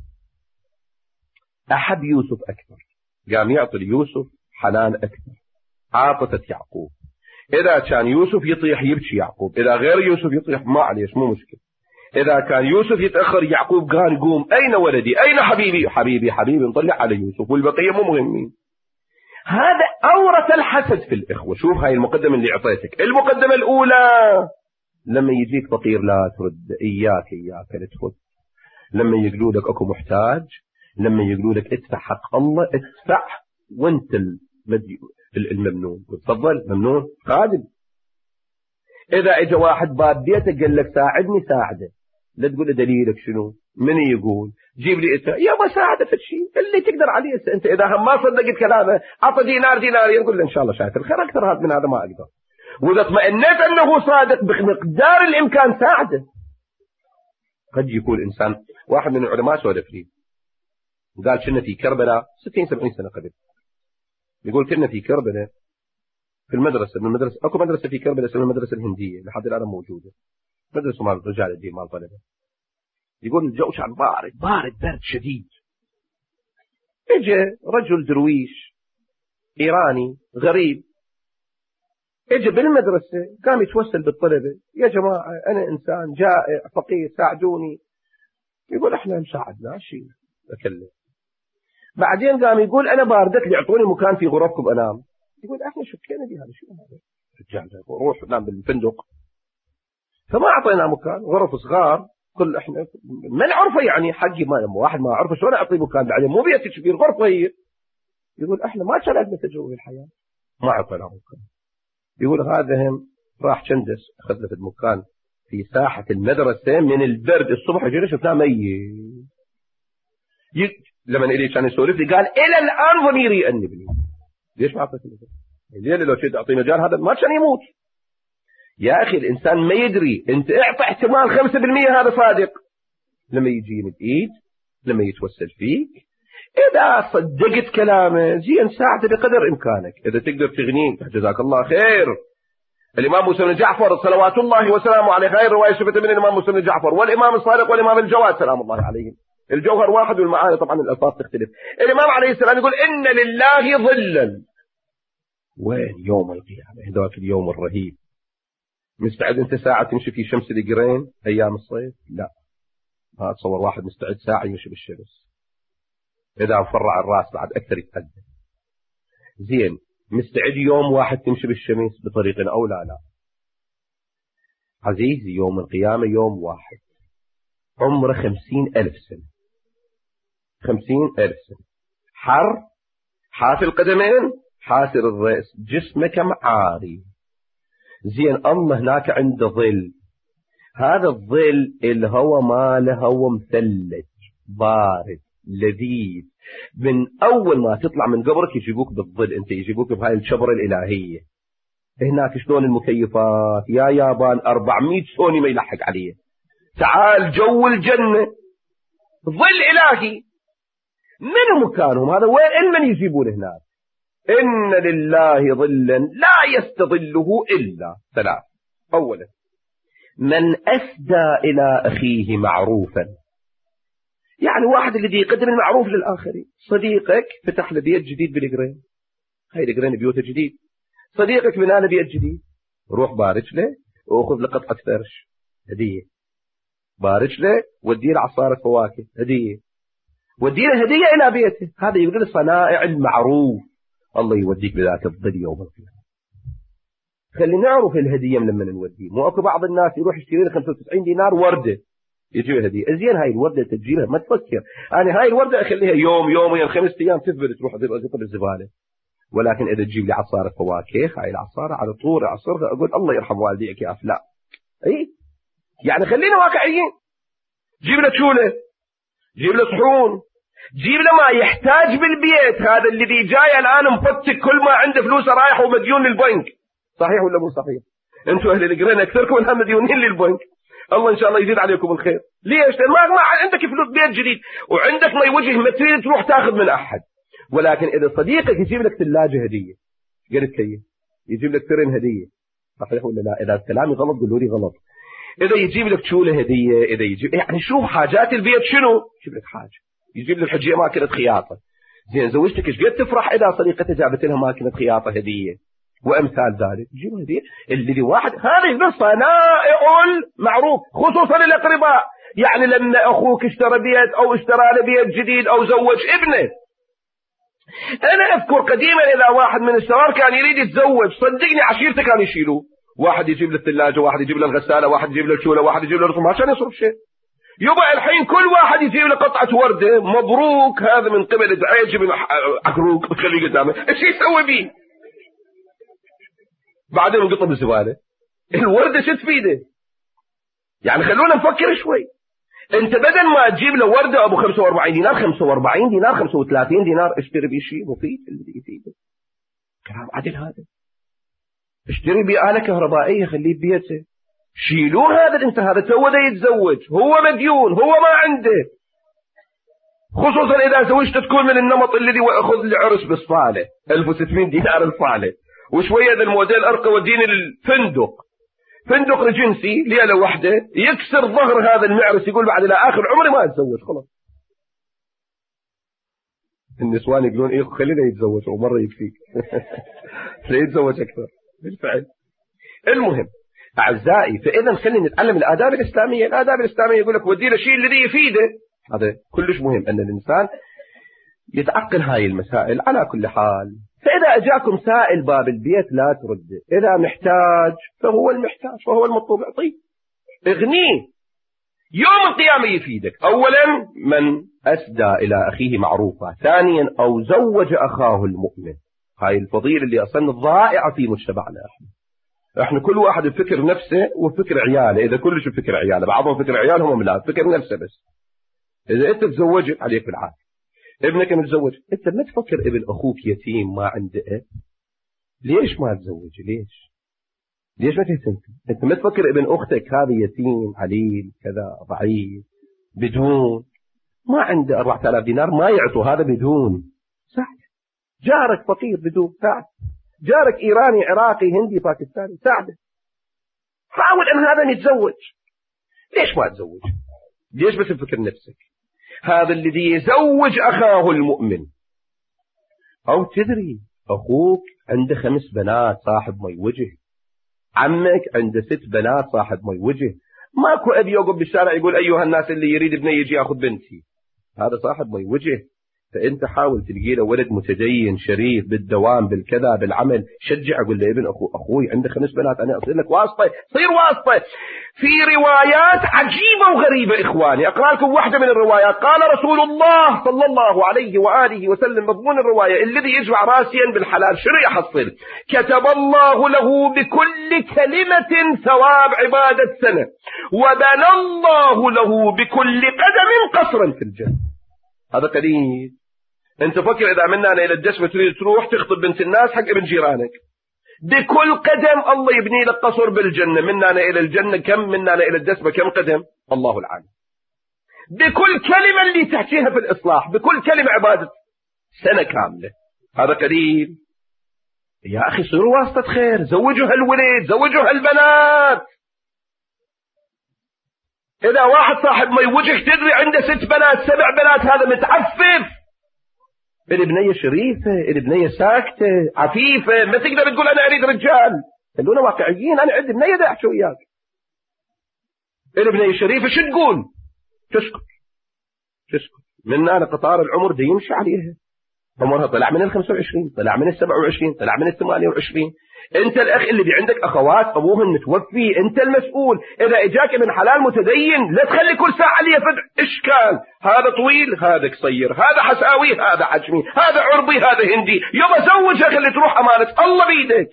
أحب يوسف أكثر، قام يعطي ليوسف حنان أكثر، عاطفة يعقوب. إذا كان يوسف يطيح يبكي يعقوب، إذا غير يوسف يطيح ما عليش مو مشكلة. إذا كان يوسف يتأخر يعقوب قال يقوم أين ولدي أين حبيبي، حبيبي حبيبي نطلع على يوسف والبقية مو مهمين. هذا أورث الحسد في الإخوة. شوف هاي المقدمة اللي أعطيتك. المقدمة الأولى لما يجيك فقير لا ترد، إياك إياك لا ترد. لما يقولوا لك أكو محتاج، لما يقولوا لك ادفع حق الله ادفع وانت الممنون، تفضل ممنون خادم. إذا اجى واحد باب بيتك قال لك ساعدني ساعده، لا تقول له دليلك شنو، من يقول جيب لي انت يا مساعده في الشيء اللي تقدر عليه انت. اذا هم ما صدقت كلامه اعطى دينار دينارين قول له ان شاء الله شايف الخير اكثر هذا من هذا ما اقدر، واذا اطمئنت انه صادق بمقدار الامكان ساعده. قد يكون انسان، واحد من العلماء سولف لي قال كنا في كربلاء ستين سبعين سنه قبل، يقول كنا في كربلاء في المدرسه، من المدرسه اكو مدرسه في كربلاء اسمها المدرسه الهنديه لحد الان موجوده، مدرسه مال رجال الدين مال طلبه. يقول الجو كان بارد بارد برد شديد. اجى رجل درويش ايراني غريب، اجى بالمدرسه قام يتوسل بالطلبه، يا جماعه انا انسان جائع فقير ساعدوني. يقول احنا مساعدنا شيء اكلم. بعدين قام يقول انا باردت لي اعطوني مكان في غرفكم انام. يقول احنا شكينا بهذا شو هذا رجال روح نام بالفندق، فما اعطينا مكان، غرف صغار كل احنا من عرفه يعني حقي ما لما واحد ما عرفه شلون اعطيه مكان بعدين مو بيت كبير غرفه هي. يقول احنا ما كان عندنا تجربه بالحياه ما اعطينا مكان. يقول هذا هم راح شندس اخذ له مكان في ساحه المدرسه من البرد الصبح جينا شفناه ميت. لما الي كان يسولف لي قال الى الان ضميري يأنبني ليش ما اعطيته مكان؟ الليله لو كنت اعطيه مجال هذا ما كان يموت. يا أخي الإنسان ما يدري، أنت اعطي احتمال خمسة بالمئة هذا صادق لما يجي يمد إيد، لما يتوسل فيك. إذا صدقت كلامه زين ساعده بقدر إمكانك، إذا تقدر تغنيه جزاك الله خير. الإمام موسى بن جعفر صلوات الله وسلامه عليه، خير رواية شفت من الإمام موسى بن جعفر والإمام الصادق والإمام الجواد سلام الله عليهم، الجوهر واحد والمعاني طبعا الألفاظ تختلف. الإمام عليه السلام يقول إن لله ظلا، وين يوم القيامة هذاك اليوم الرهيب. مستعد انت ساعة تمشي في شمس القرين ايام الصيف؟ لا، ما اتصور واحد مستعد ساعة يمشي بالشمس، اذا فرع الراس بعد اكثر يتقدم. زين مستعد يوم واحد تمشي بالشمس بطريق او لا؟ لا عزيزي، يوم القيامة يوم واحد، عمره خمسين ألف سنة، خمسين ألف سنة، حر، حافي القدمين، حاسر الرأس، جسمه كمعاري. زين الله هناك عنده ظل، هذا الظل الهوى ماله هو مثلج بارد لذيذ، من أول ما تطلع من قبرك يجيبوك بالظل، أنت يجيبوك بهاي الشبرة الإلهية. هناك شلون المكيفات يا يابان أربعمائة سوني ما يلحق عليه. تعال جو الجنة ظل إلهي، من مكانهم هذا؟ وين من يجيبون هناك؟ إن لله ظلا لا يستظله إلا ثلاث. أولا من أسدى إلى أخيه معروفا، يعني واحد الذي يقدم المعروف للآخرين. صديقك فتح له بيت جديد بالقرين، هاي القرين بيوته جديد، صديقك بنى له بيت جديد، روح بارك له وأخذ له قطعة فرش هدية، بارك له ودي له عصارة فواكه هدية، ودي له هدية إلى بيته. هذا يقول صنائع المعروف، الله يوديك بذاك الظل يوم القيامة. خلي نعرف الهدية من لما نوديه. مو اكو بعض الناس يروح يشتري له خمسة وتسعين دينار وردة يجيب هدية. زين هاي الوردة تجيبها ما تفكر، أنا هاي الوردة أخليها يوم يومين خمس أيام تثبت تروح قطر الزبالة. ولكن إذا تجيب لي عصارة فواكه، هاي العصارة على طول أعصرها أقول الله يرحم والديك يا أفلاء. أي يعني خلينا واقعيين. جيب له تشولة، جيب له صحون، جيب له ما يحتاج بالبيت. هذا الذي جاي الآن مفتك كل ما عنده فلوس رايح ومديون للبنك، صحيح ولا مو صحيح؟ انتوا أهل القرين أكثركم انها مديونين للبنك. الله إن شاء الله يزيد عليكم الخير. ليش؟ لأن ما ما عندك فلوس بيت جديد وعندك ما يوجه مترين تروح تاخذ من أحد. ولكن إذا صديقك يجيب لك ثلاجة هدية، قلت كيف يجيب لك ترين هدية، صحيح ولا لا؟ إذا كلامي غلط قولوا لي غلط. إذا يجيب لك شولة هدية، إذا يجيب يعني شوف حاجات البيت شنو؟ يجيب لك حاجة، يجيب لك حجية ماكينة خياطة. زين زوجتك ايش قد تفرح إذا صديقتها جابت لها ماكينة خياطة هدية وأمثال ذلك. يجيب هدية اللي واحد. هذه بس صنائع المعروف خصوصا للأقرباء. يعني لما أخوك اشترى بيت أو اشترى له بيت جديد أو زوج ابنه، أنا أذكر قديما إذا واحد من الشباب كان يريد يتزوج صدقني عشيرته كانوا يشيلوه، واحد يجيب له الثلاجة، واحد يجيب له الغسالة، واحد يجيب له الشولة، واحد يجيب له الرسوم عشان يصرف شيء. يبقى الحين كل واحد يجيب له قطعة وردة مبروك هذا من قبل دعاية يجيب عقروق وتخليه قدامه، ايش يسوي بيه؟ بعدين نقطه بالزبالة. الوردة شو تفيده؟ يعني خلونا نفكر شوي. انت بدل ما تجيب له وردة ابو خمسة وأربعين دينار، خمسة وأربعين دينار، خمسة وثلاثين دينار، اشتري بيه شيء مفيد اللي يفيده. كلام عدل هذا. اشتري بيه آلة كهربائية خليه ببيته. شيلوه هذا انت، هذا تو ده يتزوج، هو مديون، هو ما عنده. خصوصا اذا زوجته تكون من النمط الذي واخذ العرس بالصالة ألف وستمائة دينار الصالة، وشوية ذا الموديل ارقى وديني للفندق، فندق رجنسي ليلة واحدة يكسر ظهر هذا المعرس، يقول بعد الى اخر عمري ما اتزوج خلاص. النسوان يقولون ايه خلينا يتزوج ومرة يكفيك. لا يتزوج اكثر بالفعل. المهم أعزائي، فإذا خلينا نتعلم الآداب الإسلامية. الآداب الإسلامية يقول لك ودي له شيء الذي يفيده. هذا كلش مهم أن الإنسان يتعقل هاي المسائل. على كل حال، فإذا أجاكم سائل باب البيت لا ترده. إذا محتاج فهو المحتاج فهو المطلوب اعطيه، اغنيه، يوم القيامة يفيدك. أولا من أسدى إلى أخيه معروفا. ثانيا أو زوج أخاه المؤمن. هاي الفضيلة اللي أصلا ضائعة في مجتمعنا. احنا احنا كل واحد بفكر نفسه وفكر عياله. اذا كلش بفكر عياله، بعضهم فكر عيالهم لا، فكر نفسه بس. اذا انت تزوجت عليك بالعافيه، ابنك متزوج، انت ما تفكر ابن اخوك يتيم ما عنده اب، ليش ما تزوج؟ ليش ليش ما تهتم؟ انت ما تفكر ابن اختك هذا يتيم عليل كذا ضعيف بدون، ما عنده أربعة آلاف دينار ما يعطوا، هذا بدون. صح، جارك فقير بدون، ساعد. جارك إيراني عراقي هندي باكستاني، ساعده. حاول أن هذا يتزوج. ليش ما تزوج؟ ليش بس تفكر نفسك؟ هذا الذي يزوج أخاه المؤمن. أو تدري أخوك عنده خمس بنات صاحب ما يوجه، عمك عنده ست بنات صاحب ما يوجه، ماكو أبي يوقف بالشارع يقول أيها الناس اللي يريد ابني يجي يأخذ بنتي، هذا صاحب ما يوجه. فأنت حاول تلقي له ولد متدين شريف بالدوام بالكذا بالعمل، شجع، أقول له ابن أخو أخوي عنده خمس بنات، أنا أصير لك واسطة، صير واسطة. في روايات عجيبة وغريبة إخواني، أقرأ لكم واحدة من الروايات. قال رسول الله صلى الله عليه وآله وسلم مضمون الرواية: الذي يجمع راسيا بالحلال شنو يحصل؟ كتب الله له بكل كلمة ثواب عبادة سنة، وبنى الله له بكل قدم قصرا في الجنة. هذا قليل. انت فكر إذا منا أنا إلى الجسم تريد تروح تخطب بنت الناس حق ابن جيرانك، بكل قدم الله يبني لك قصر بالجنة. منا أنا إلى الجنة كم؟ منا أنا إلى الدسمة كم قدم؟ الله العالم. بكل كلمة اللي تحكيها في الإصلاح، بكل كلمة عبادة سنة كاملة. هذا قليل يا أخي. صيروا واسطة خير، زوجوا هالولد، زوجوا هالبنات. إذا واحد صاحب ما يوجه تدري عنده ست بنات سبع بنات، هذا متعفف. البنية شريفة، البنية ساكتة عفيفة، ما تقدر تقول أنا أريد رجال. خلونا واقعيين، أنا عندي بنية دا أحكي وياك. البنية شريفة شو تقول؟ تسكت تسكت. من أنا قطار العمر دي يمشي عليها، عمرها طلع من الخمسة وعشرين، طلع من السبعة وعشرين، طلع من الثمانية وعشرين. انت الاخ اللي بي عندك اخوات ابوهن متوفي، انت المسؤول. اذا اجاك ابن حلال متدين لا تخلي كل ساعه لي فد اشكال، هذا طويل هذا قصير، هذا حساوي هذا حجمي، هذا عربي هذا هندي. يبا زوجها خلي تروح امانه الله بيدك.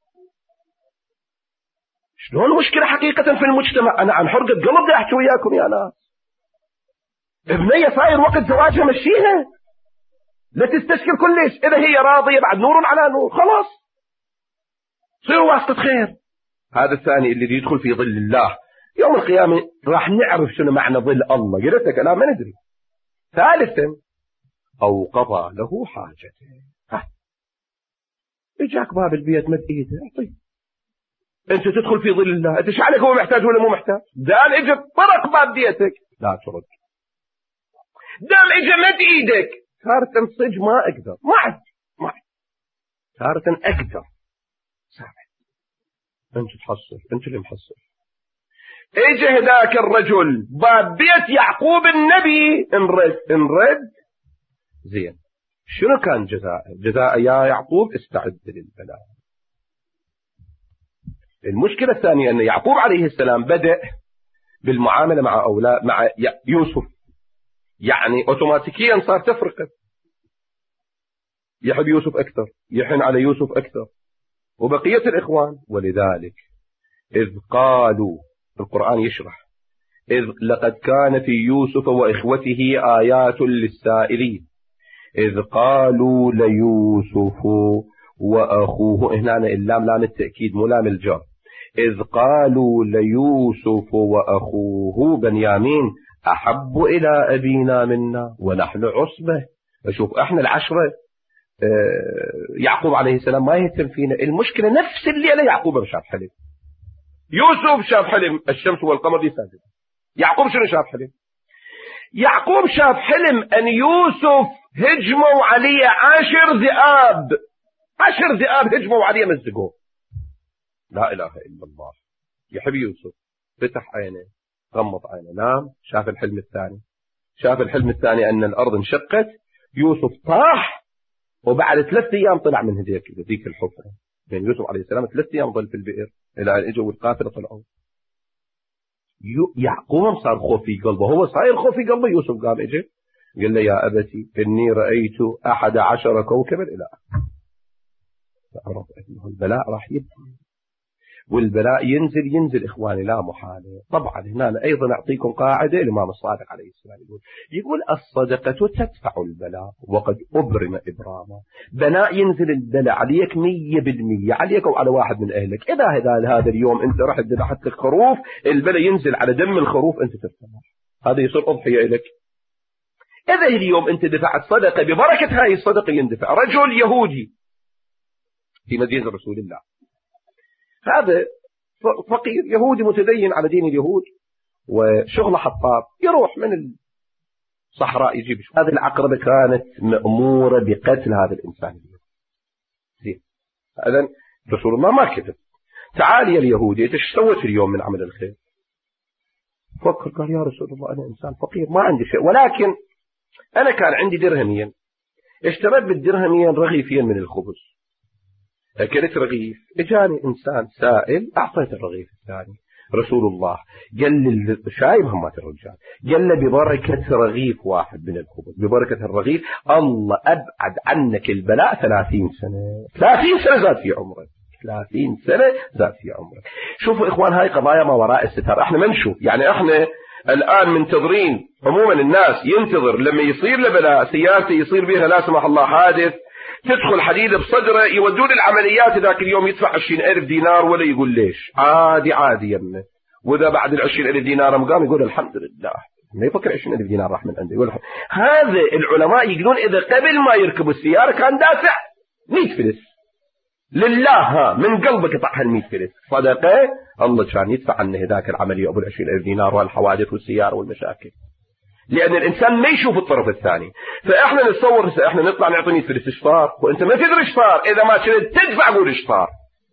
شلون المشكله حقيقه في المجتمع؟ انا عن حرقه قلب بدي احكي وياكم يا ناس. ابنيه صاير وقت زواجها مشيها، لا تستشكل كلش. اذا هي راضيه بعد نور على نور، خلاص صيروا واسطة خير. هذا الثاني اللي يدخل في ظل الله يوم القيامة راح نعرف شنو معنى ظل الله. قلت كلام ما ندري. ثالثا أو قضى له حاجته. ها اجاك باب البيت مد ايده اعطيه. انت تدخل في ظل الله، انت شعلك هو محتاج ولا مو محتاج؟ دام اجى طرق باب بيتك لا ترد. دام اجى مد ايدك تارة صج ما اقدر، ما عد ما عد تارة اقدر سامع. انت تحصل، انت اللي محصل. اجى هذاك الرجل باب بيت يعقوب النبي، انرد انرد زين. شنو كان جزاء؟ جزاء يا يعقوب استعد للبلاء. المشكلة الثانية أن يعقوب عليه السلام بدأ بالمعاملة مع أولاد مع يوسف، يعني أوتوماتيكيا صار تفرقة. يحب يوسف أكثر، يحن على يوسف أكثر، وبقية الإخوان. ولذلك إذ قالوا، القرآن يشرح: إذ لقد كان في يوسف وإخوته آيات للسائلين إذ قالوا ليوسف وأخوه. هنا اللام لام التأكيد مو لام الجر. إذ قالوا ليوسف وأخوه بنيامين أحب إلى أبينا منا ونحن عصبة. أشوف إحنا العشرة، يعقوب عليه السلام ما يهتم فينا. المشكلة نفس اللي أنا يعقوب شاف حلم، يوسف شاف حلم الشمس والقمر دي ساجد. يعقوب شنو شاف حلم؟ يعقوب شاف حلم أن يوسف هجموا عليه عشر ذئاب، عشر ذئاب هجموا عليه مزقوه. لا إله إلا الله. يحب يوسف، فتح عينه، غمض عينه، نام. شاف الحلم الثاني، شاف الحلم الثاني أن الأرض انشقت، يوسف طاح، وبعد ثلاث أيام طلع من هذيك ذيك الحفرة. يعني يوسف عليه السلام ثلاث أيام ظل في البئر إلى أن إجوا القافلة طلعوا. يعقوب صار خوف في قلبه، هو صاير خوف في قلبه. يوسف قام إجا قال له: يا أبتي إني رأيت أحد عشر كوكبا إلى آخره. فعرف أنه البلاء راح يبقى، والبلاء ينزل ينزل إخواني لا محالة. طبعا هنا أيضا أعطيكم قاعدة. الإمام الصادق عليه السلام يقول يقول الصدقة تدفع البلاء وقد أبرم إبراما. بلاء ينزل البلاء عليك مية بالمية، عليك أو على واحد من أهلك. إذا هذا هذا اليوم أنت رحت ذبحت لك خروف، البلاء ينزل على دم الخروف أنت ترتاح، هذا يصير أضحية لك. إذا اليوم أنت دفعت صدقة ببركة هاي الصدقة يندفع. رجل يهودي في مدينة رسول الله، هذا فقير يهودي متدين على دين اليهود وشغله حطاب، يروح من الصحراء يجيب شو. هذه العقربة كانت مأمورة بقتل هذا الإنسان. زين، هذا رسول الله ما كتب. تعال يا اليهودي، انت ايش سويت اليوم من عمل الخير؟ فكر قال: يا رسول الله أنا إنسان فقير ما عندي شيء، ولكن أنا كان عندي درهمين، اشتريت بالدرهمين رغيفين من الخبز، أكلت رغيف، إجاني إنسان سائل أعطيت الرغيف الثاني، رسول الله قال شايب همات الرجال، قال له ببركة رغيف واحد من الخبز، ببركة الرغيف الله أبعد عنك البلاء ثلاثين سنة. ثلاثين سنة زاد في عمرك، ثلاثين سنة زاد في عمرك. شوفوا إخوان، هاي قضايا ما وراء الستار. احنا ما نشوف، يعني احنا الآن منتظرين، عموما الناس ينتظر لما يصير له بلاء، سيارته يصير بها لا سمح الله حادث، تدخل حديد بصدره، يودون العمليات ذاك اليوم يدفع عشرين ألف دينار ولا يقول ليش، عادي عادي يمه. وإذا بعد العشرين ألف دينار مقام يقول الحمد لله، ما يفكر عشرين ألف دينار راح من عنده، يقول هذا. العلماء يقولون إذا قبل ما يركب السيارة كان دافع مئة فلس لله، ها من قلبك طعها المئة فلس صدقة، الله كان يدفع عنه ذاك العملية أبو العشرين ألف دينار والحوادث والسيارة والمشاكل، لأن الإنسان ما يشوف الطرف الثاني. فإحنا نتصور إحنا نطلع نعطي مئة فلس إشطار، وأنت ما تدري إشطار، إذا ما كنت تدفع قول إشطار.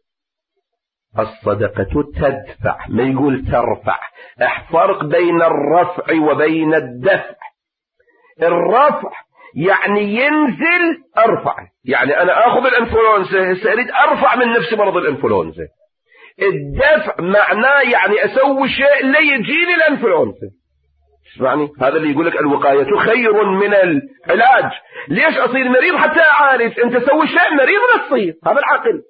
الصدقة تدفع، ما يقول ترفع. احفرق بين الرفع وبين الدفع. الرفع يعني ينزل أرفع، يعني أنا أخذ الإنفلونزا هسه أريد أرفع من نفسي مرض الإنفلونزا. الدفع معناه يعني أسوي شيء لا يجيني الإنفلونزا. اسمعني، هذا اللي يقولك الوقاية خير من العلاج. ليش أصير مريض حتى أعالج؟ أنت سوي شيء مريض لا تصير، هذا العقل.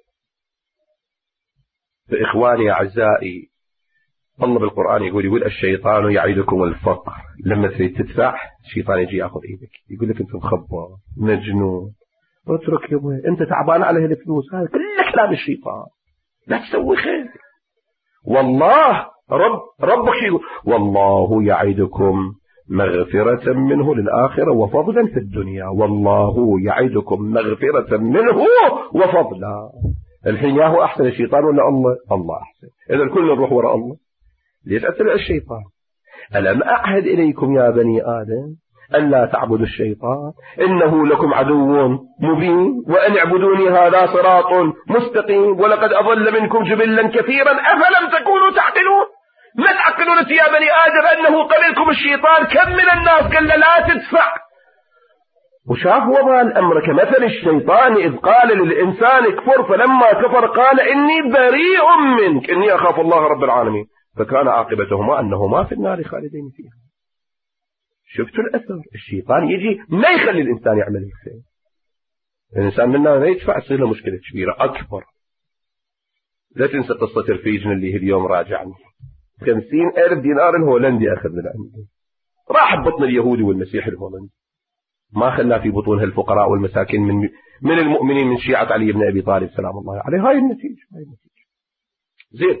فإخواني أعزائي، الله بالقرآن يقول يقول الشيطان يعيدكم الفقر. لما تريد تدفع الشيطان يجي يأخذ إيدك يقول لك أنت مخبر مجنون، اترك يبوي أنت تعبان على هالفلوس، هذا كله كلام الشيطان، لا تسوي خير. والله رب ربك يقول والله يعيدكم مغفرة منه للآخرة وفضلا في الدنيا، والله يعيدكم مغفرة منه وفضلا. الحين ياهو أحسن الشيطان ولا الله؟ الله أحسن. إذا الكل نروح وراء الله. ليش أتبع الشيطان؟ ألم أعهد إليكم يا بني آدم أن لا تعبدوا الشيطان إنه لكم عدو مبين وأن اعبدوني هذا صراط مستقيم ولقد أضل منكم جبلا كثيرا أفلم تكونوا تعقلون؟ ما تعقلون يا بني آدم أنه قبلكم الشيطان كم من الناس قال لا تدفع، وشاف وضع الأمر كمثل الشيطان إذ قال للإنسان اكفر فلما كفر قال إني بريء منك إني أخاف الله رب العالمين، فكان عاقبتهما أنهما في النار خالدين فيها. شفتوا الأثر؟ الشيطان يجي ما يخلي الإنسان يعمل الخير. الإنسان منا ما يدفع تصير له مشكلة كبيرة أكبر. لا تنسى قصة الفيجن اللي هي اليوم راجعني خمسين ألف دينار الهولندي أخذ من عنده، راح ببطن اليهودي والمسيح الهولندي، ما خلى في بطونها الفقراء والمساكين من من المؤمنين من شيعة علي بن أبي طالب سلام الله عليه. هاي النتيجة، هاي النتيجة. زين،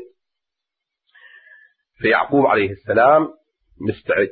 فيعقوب عليه السلام مستعد.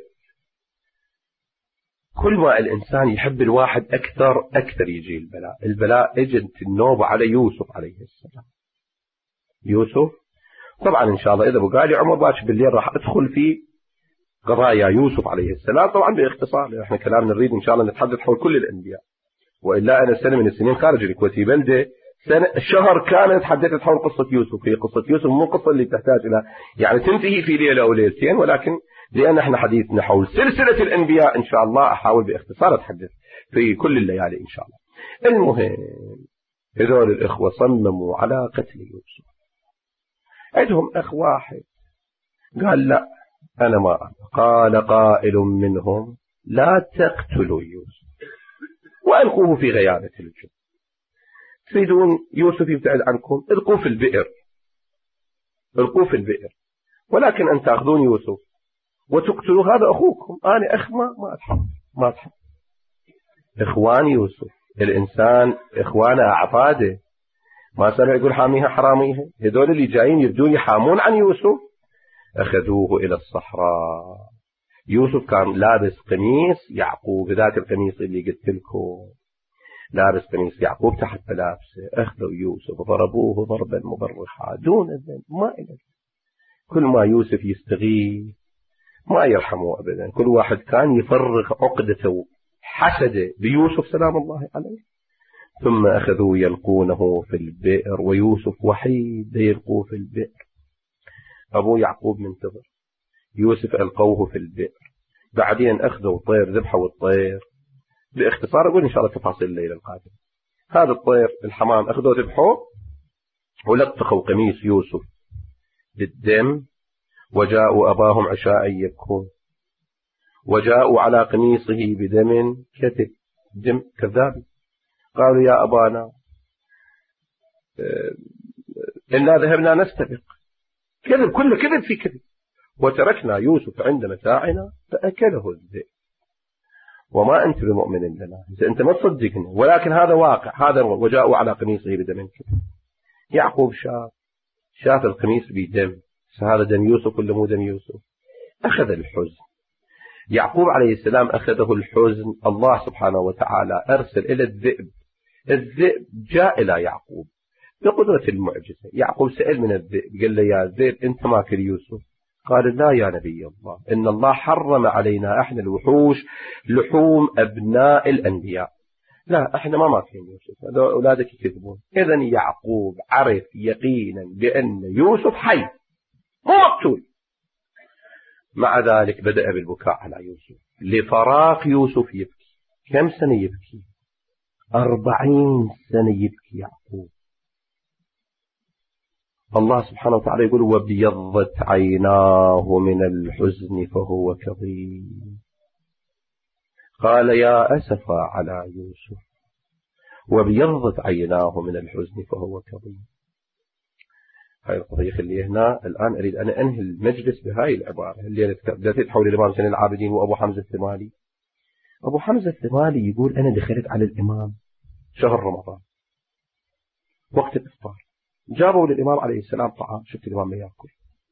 كل ما الإنسان يحب الواحد أكثر أكثر يجي البلاء. البلاء اجت النوبة على يوسف عليه السلام. يوسف طبعا إن شاء الله إذا بقى لي عمر باش بالليل راح أدخل في قضايا يوسف عليه السلام طبعا باختصار، احنا كلامنا نريد إن شاء الله نتحدث حول كل الأنبياء، وإلا أنا سنة من السنين خارج الكويت في بلدة سنة الشهر كانت تحدثت حول قصة يوسف. هي قصة يوسف مو قصة اللي تحتاج إلى يعني تنتهي في ليلة أو ليلتين، ولكن لأن احنا حديثنا حول سلسلة الأنبياء إن شاء الله أحاول باختصار أتحدث في كل الليالي إن شاء الله. المهم هذول الإخوة صمموا على قتل يوسف. عندهم أخ واحد قال لا أنا ما أنا. قال قائل منهم لا تقتلوا يوسف وألقوه في غيابة الجب. تريدون يوسف يبتعد عنكم القوه في البئر، القوه في البئر، ولكن أن تأخذون يوسف وتقتلوا هذا أخوكم. أنا أخ ما ما أتحمل ما أتحمل. إخوان يوسف الإنسان إخوانه أعباده، ما سمع يقول حاميها حراميها. هذول اللي جايين يبدون يحامون عن يوسف أخذوه إلى الصحراء. يوسف كان لابس قميص يعقوب، ذاك القميص اللي قلت لكم لابس قميص يعقوب تحت لابسه. أخذوا يوسف ضربوه ضربا مبرحا دون ذنب ما إله. كل ما يوسف يستغيث ما يرحمه أبدا، كل واحد كان يفرغ عقدته حسده بيوسف سلام الله عليه. ثم أخذوا يلقونه في البئر ويوسف وحيد يلقوه في البئر. أبو يعقوب منتظر، يوسف ألقوه في البئر. بعدين أخذوا طير ذبحوا الطير. باختصار أقول إن شاء الله تفاصيل الليلة القادمة. هذا الطير الحمام أخذوا ذبحوه ولطخوا قميص يوسف بالدم وجاءوا أباهم عشاء يبكون، وجاءوا على قميصه بدم كتب، دم كذاب. قالوا يا أبانا إنا ذهبنا نستبق، كذب، كله كذب في كذب، وتركنا يوسف عند متاعنا فأكله الذئب وما أنت بمؤمن لنا، أنت ما تصدقنا، ولكن هذا واقع، هذا. وجاءوا على قميصه بدم كتب. يعقوب شاف شاف القميص بدم، هذا دم يوسف ولا مو دم يوسف؟ أخذ الحزن. يعقوب عليه السلام أخذه الحزن. الله سبحانه وتعالى أرسل إلى الذئب. الذئب جاء إلى يعقوب بقدرة المعجزة. يعقوب سأل من الذئب، قال له يا ذئب أنت ماكل يوسف؟ قال لا يا نبي الله، إن الله حرم علينا إحنا الوحوش لحوم أبناء الأنبياء. لا إحنا ما ماكلين يوسف، هذول أولادك يكذبون. إذن يعقوب عرف يقينا بأن يوسف حي مو مقتول. مع ذلك بدأ بالبكاء على يوسف لفراق يوسف. يبكي كم سنة يبكي؟ أربعين سنة يبكي يعقوب. الله سبحانه وتعالى يقول وابيضت عيناه من الحزن فهو كظيم. قال يا أسفا على يوسف وابيضت عيناه من الحزن فهو كظيم. هاي القضية خليه هنا. الآن أريد أن أنهي المجلس بهاي العبارة اللي بدأت حول الإمام زين العابدين وأبو حمزة الثمالي. أبو حمزة الثمالي يقول أنا دخلت على الإمام شهر رمضان وقت الإفطار، جابوا للإمام عليه السلام طعام، شفت الإمام ما يأكل،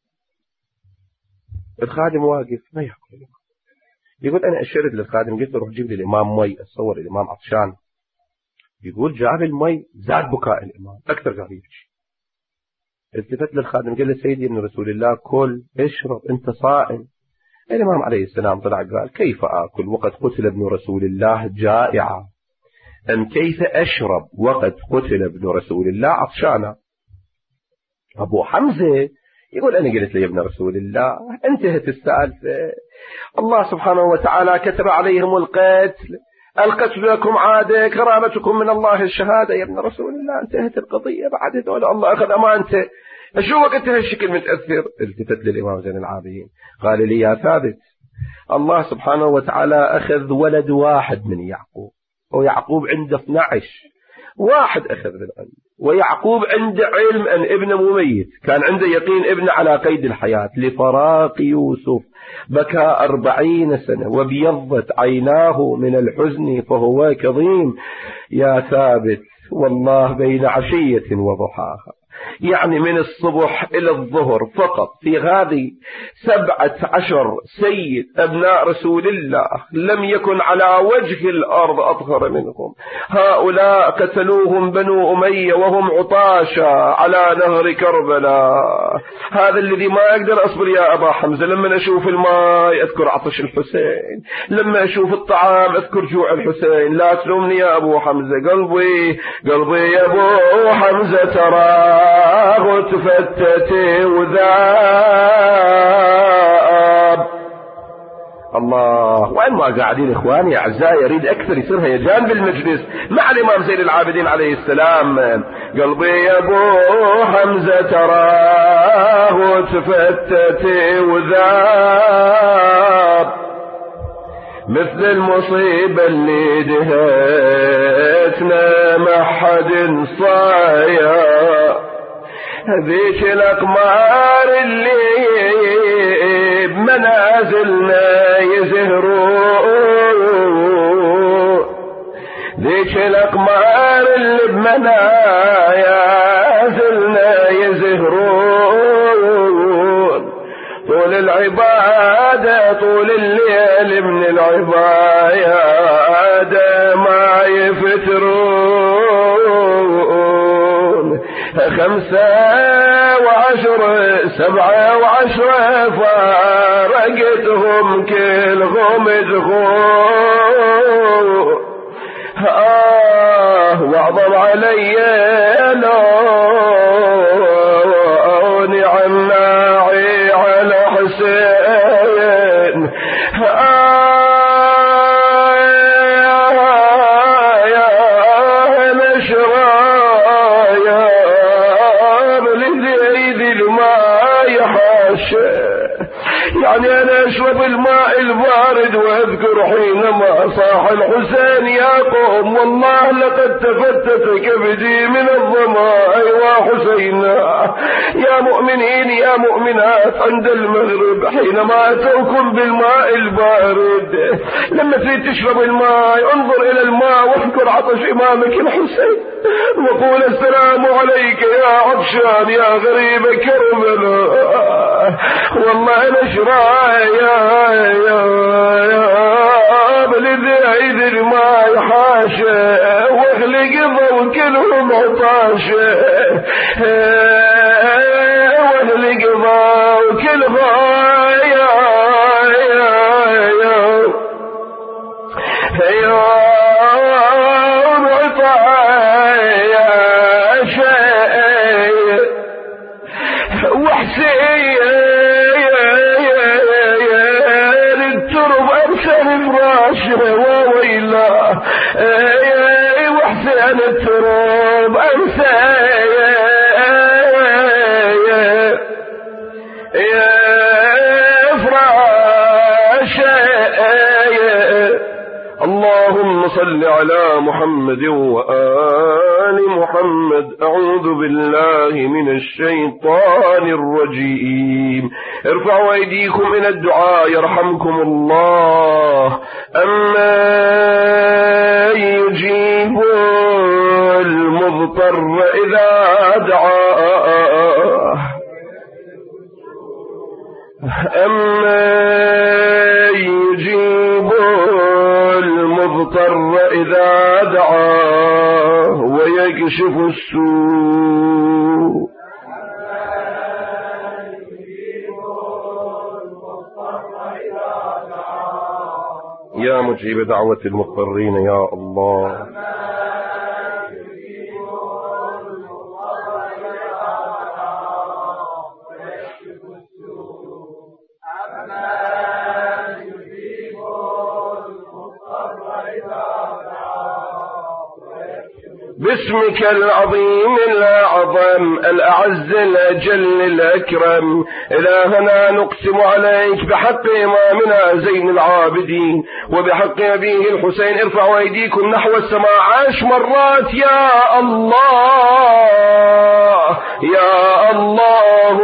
الخادم واقف ما يأكل الإمام. يقول أنا أشرد للخادم قلت له روح جيب لي الإمام مي، أتصور الإمام عطشان. يقول جاب المي زاد بكاء الإمام أكثر، قال يبكي. التفت للخادم قال له سيدي ابن رسول الله كل اشرب أنت صائم. الإمام عليه السلام طلع قال كيف آكل وقد قتل ابن رسول الله جائعا، أم كيف أشرب وقد قتل ابن رسول الله عطشانا؟ أبو حمزة يقول أنا قلت له يا ابن رسول الله انتهت السالفة، الله سبحانه وتعالى كتب عليهم القتل، القتل لكم عادة، كرامتكم من الله الشهادة يا ابن رسول الله، انتهت القضية. بعد هذول الله أخذ أمانته، شو وقت هالشكل متأثر؟ التفت للإمام زين العابدين قال لي يا ثابت الله سبحانه وتعالى أخذ ولد واحد من يعقوب، ويعقوب عنده اثني عشر، واحد أخذ من عنده، ويعقوب عنده علم أن ابنه مميت، كان عنده يقين ابنه على قيد الحياة. لفراق يوسف بكى أربعين سنة وبيضت عيناه من الحزن فهو كظيم. يا ثابت والله بين عشية وضحاها، يعني من الصبح إلى الظهر فقط في هذه سبعة عشر سيد أبناء رسول الله لم يكن على وجه الأرض أطهر منهم. هؤلاء قتلوهم بنو أمية وهم عطاشا على نهر كربلاء. هذا الذي ما أقدر أصبر يا أبا حمزة، لما أشوف الماء أذكر عطش الحسين، لما أشوف الطعام أذكر جوع الحسين. لا تلومني يا أبو حمزة، قلبي قلبي يا أبو حمزة ترى تفتت وذاب. الله، وين ما قاعدين إخواني أعزائي، أريد أكثر يصير هيجان بالمجلس مع الإمام زين العابدين عليه السلام. قلبي يا أبو حمزة تراه تفتت وذاب، مثل المصيبة اللي دهتنا ما حد صايا، هذيك الأقمار اللي بمنازلنا يزهرون، ذيك الأقمار اللي بمنازلنا يزهرون، طول العبادة طول الليل من العبادة ما يفترون. خمسة وعشرة سبعة وعشرة فارقتهم كلهم دخول. آه وعظم علي لوني عن ناعي على حسين. يعني أنا أشرب الماء البارد وأذكر حينما صاح الحسين يا قوم والله لقد تفتت كبدي من الظما. أيوا حسينا يا مؤمنين يا مؤمنات عند المغرب حينما أتوكم بالماء البارد لما تريد تشرب الماء انظر إلى الماء واذكر عطش إمامك الحسين وقول السلام عليك يا عطشان يا غريب كربلاء. والله أنا شرايا يا يا بلذي الماء حاشا واخلق ضوء كلهم عطاشا واخلق ضوء كلهم يا وويلا وحسين التراب أنسى يا فراش. اللهم صل على محمد وآل محمد. أعوذ بالله من الشيطان الرجيم. ارفعوا أيديكم إلى الدعاء يرحمكم الله. أما يجيب المضطر إذا دعاه أما يجيب المضطر إذا دعاه ويكشف السوء. يا مجيب دعوة المضطرين يا الله. باسمك العظيم الأعظم الأعز الأجل الأكرم إلهنا نقسم عليك بحق إمامنا زين العابدين وبحق أبيه الحسين. ارفعوا أيديكم نحو السماء عشر مرات يا الله يا الله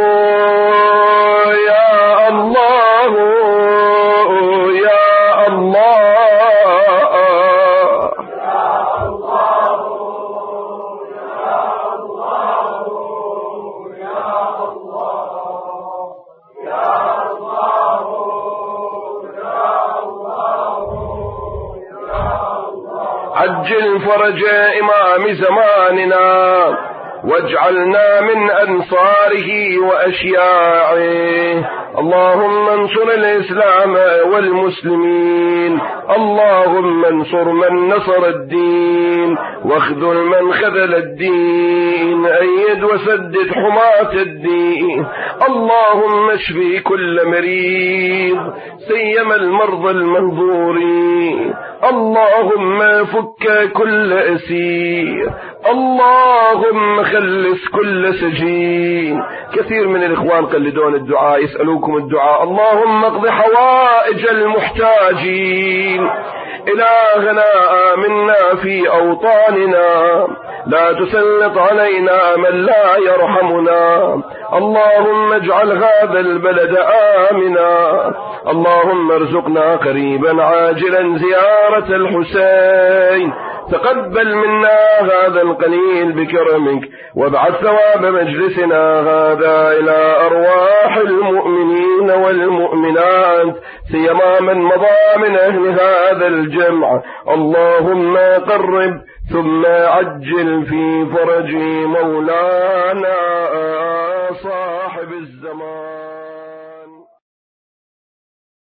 يا الله يا الله. عجل فرج إمام زماننا واجعلنا من أنصاره وأشياعه. اللهم انصر الإسلام والمسلمين. اللهم انصر من نصر الدين واخذل من خذل الدين. أيد وسدد حماة الدين. اللهم اشفي كل مريض سيما المرضى المنظورين. اللهم فك كل أسير. اللهم خلص كل سجين. كثير من الإخوان قلدون الدعاء يسألوكم الدعاء. اللهم اقض حوائج المحتاجين. إلهنا آمنا في أوطاننا لا تسلط علينا من لا يرحمنا. اللهم اجعل هذا البلد آمنا. اللهم ارزقنا قريبا عاجلا زيارة الحسين. تقبل منا هذا القليل بكرمك وابعث ثواب مجلسنا هذا إلى أرواح المؤمنين والمؤمنات سيما من مضى من أهل هذا الجمع. اللهم قرب ثم عجل في فرج مولانا صاحب الزمان.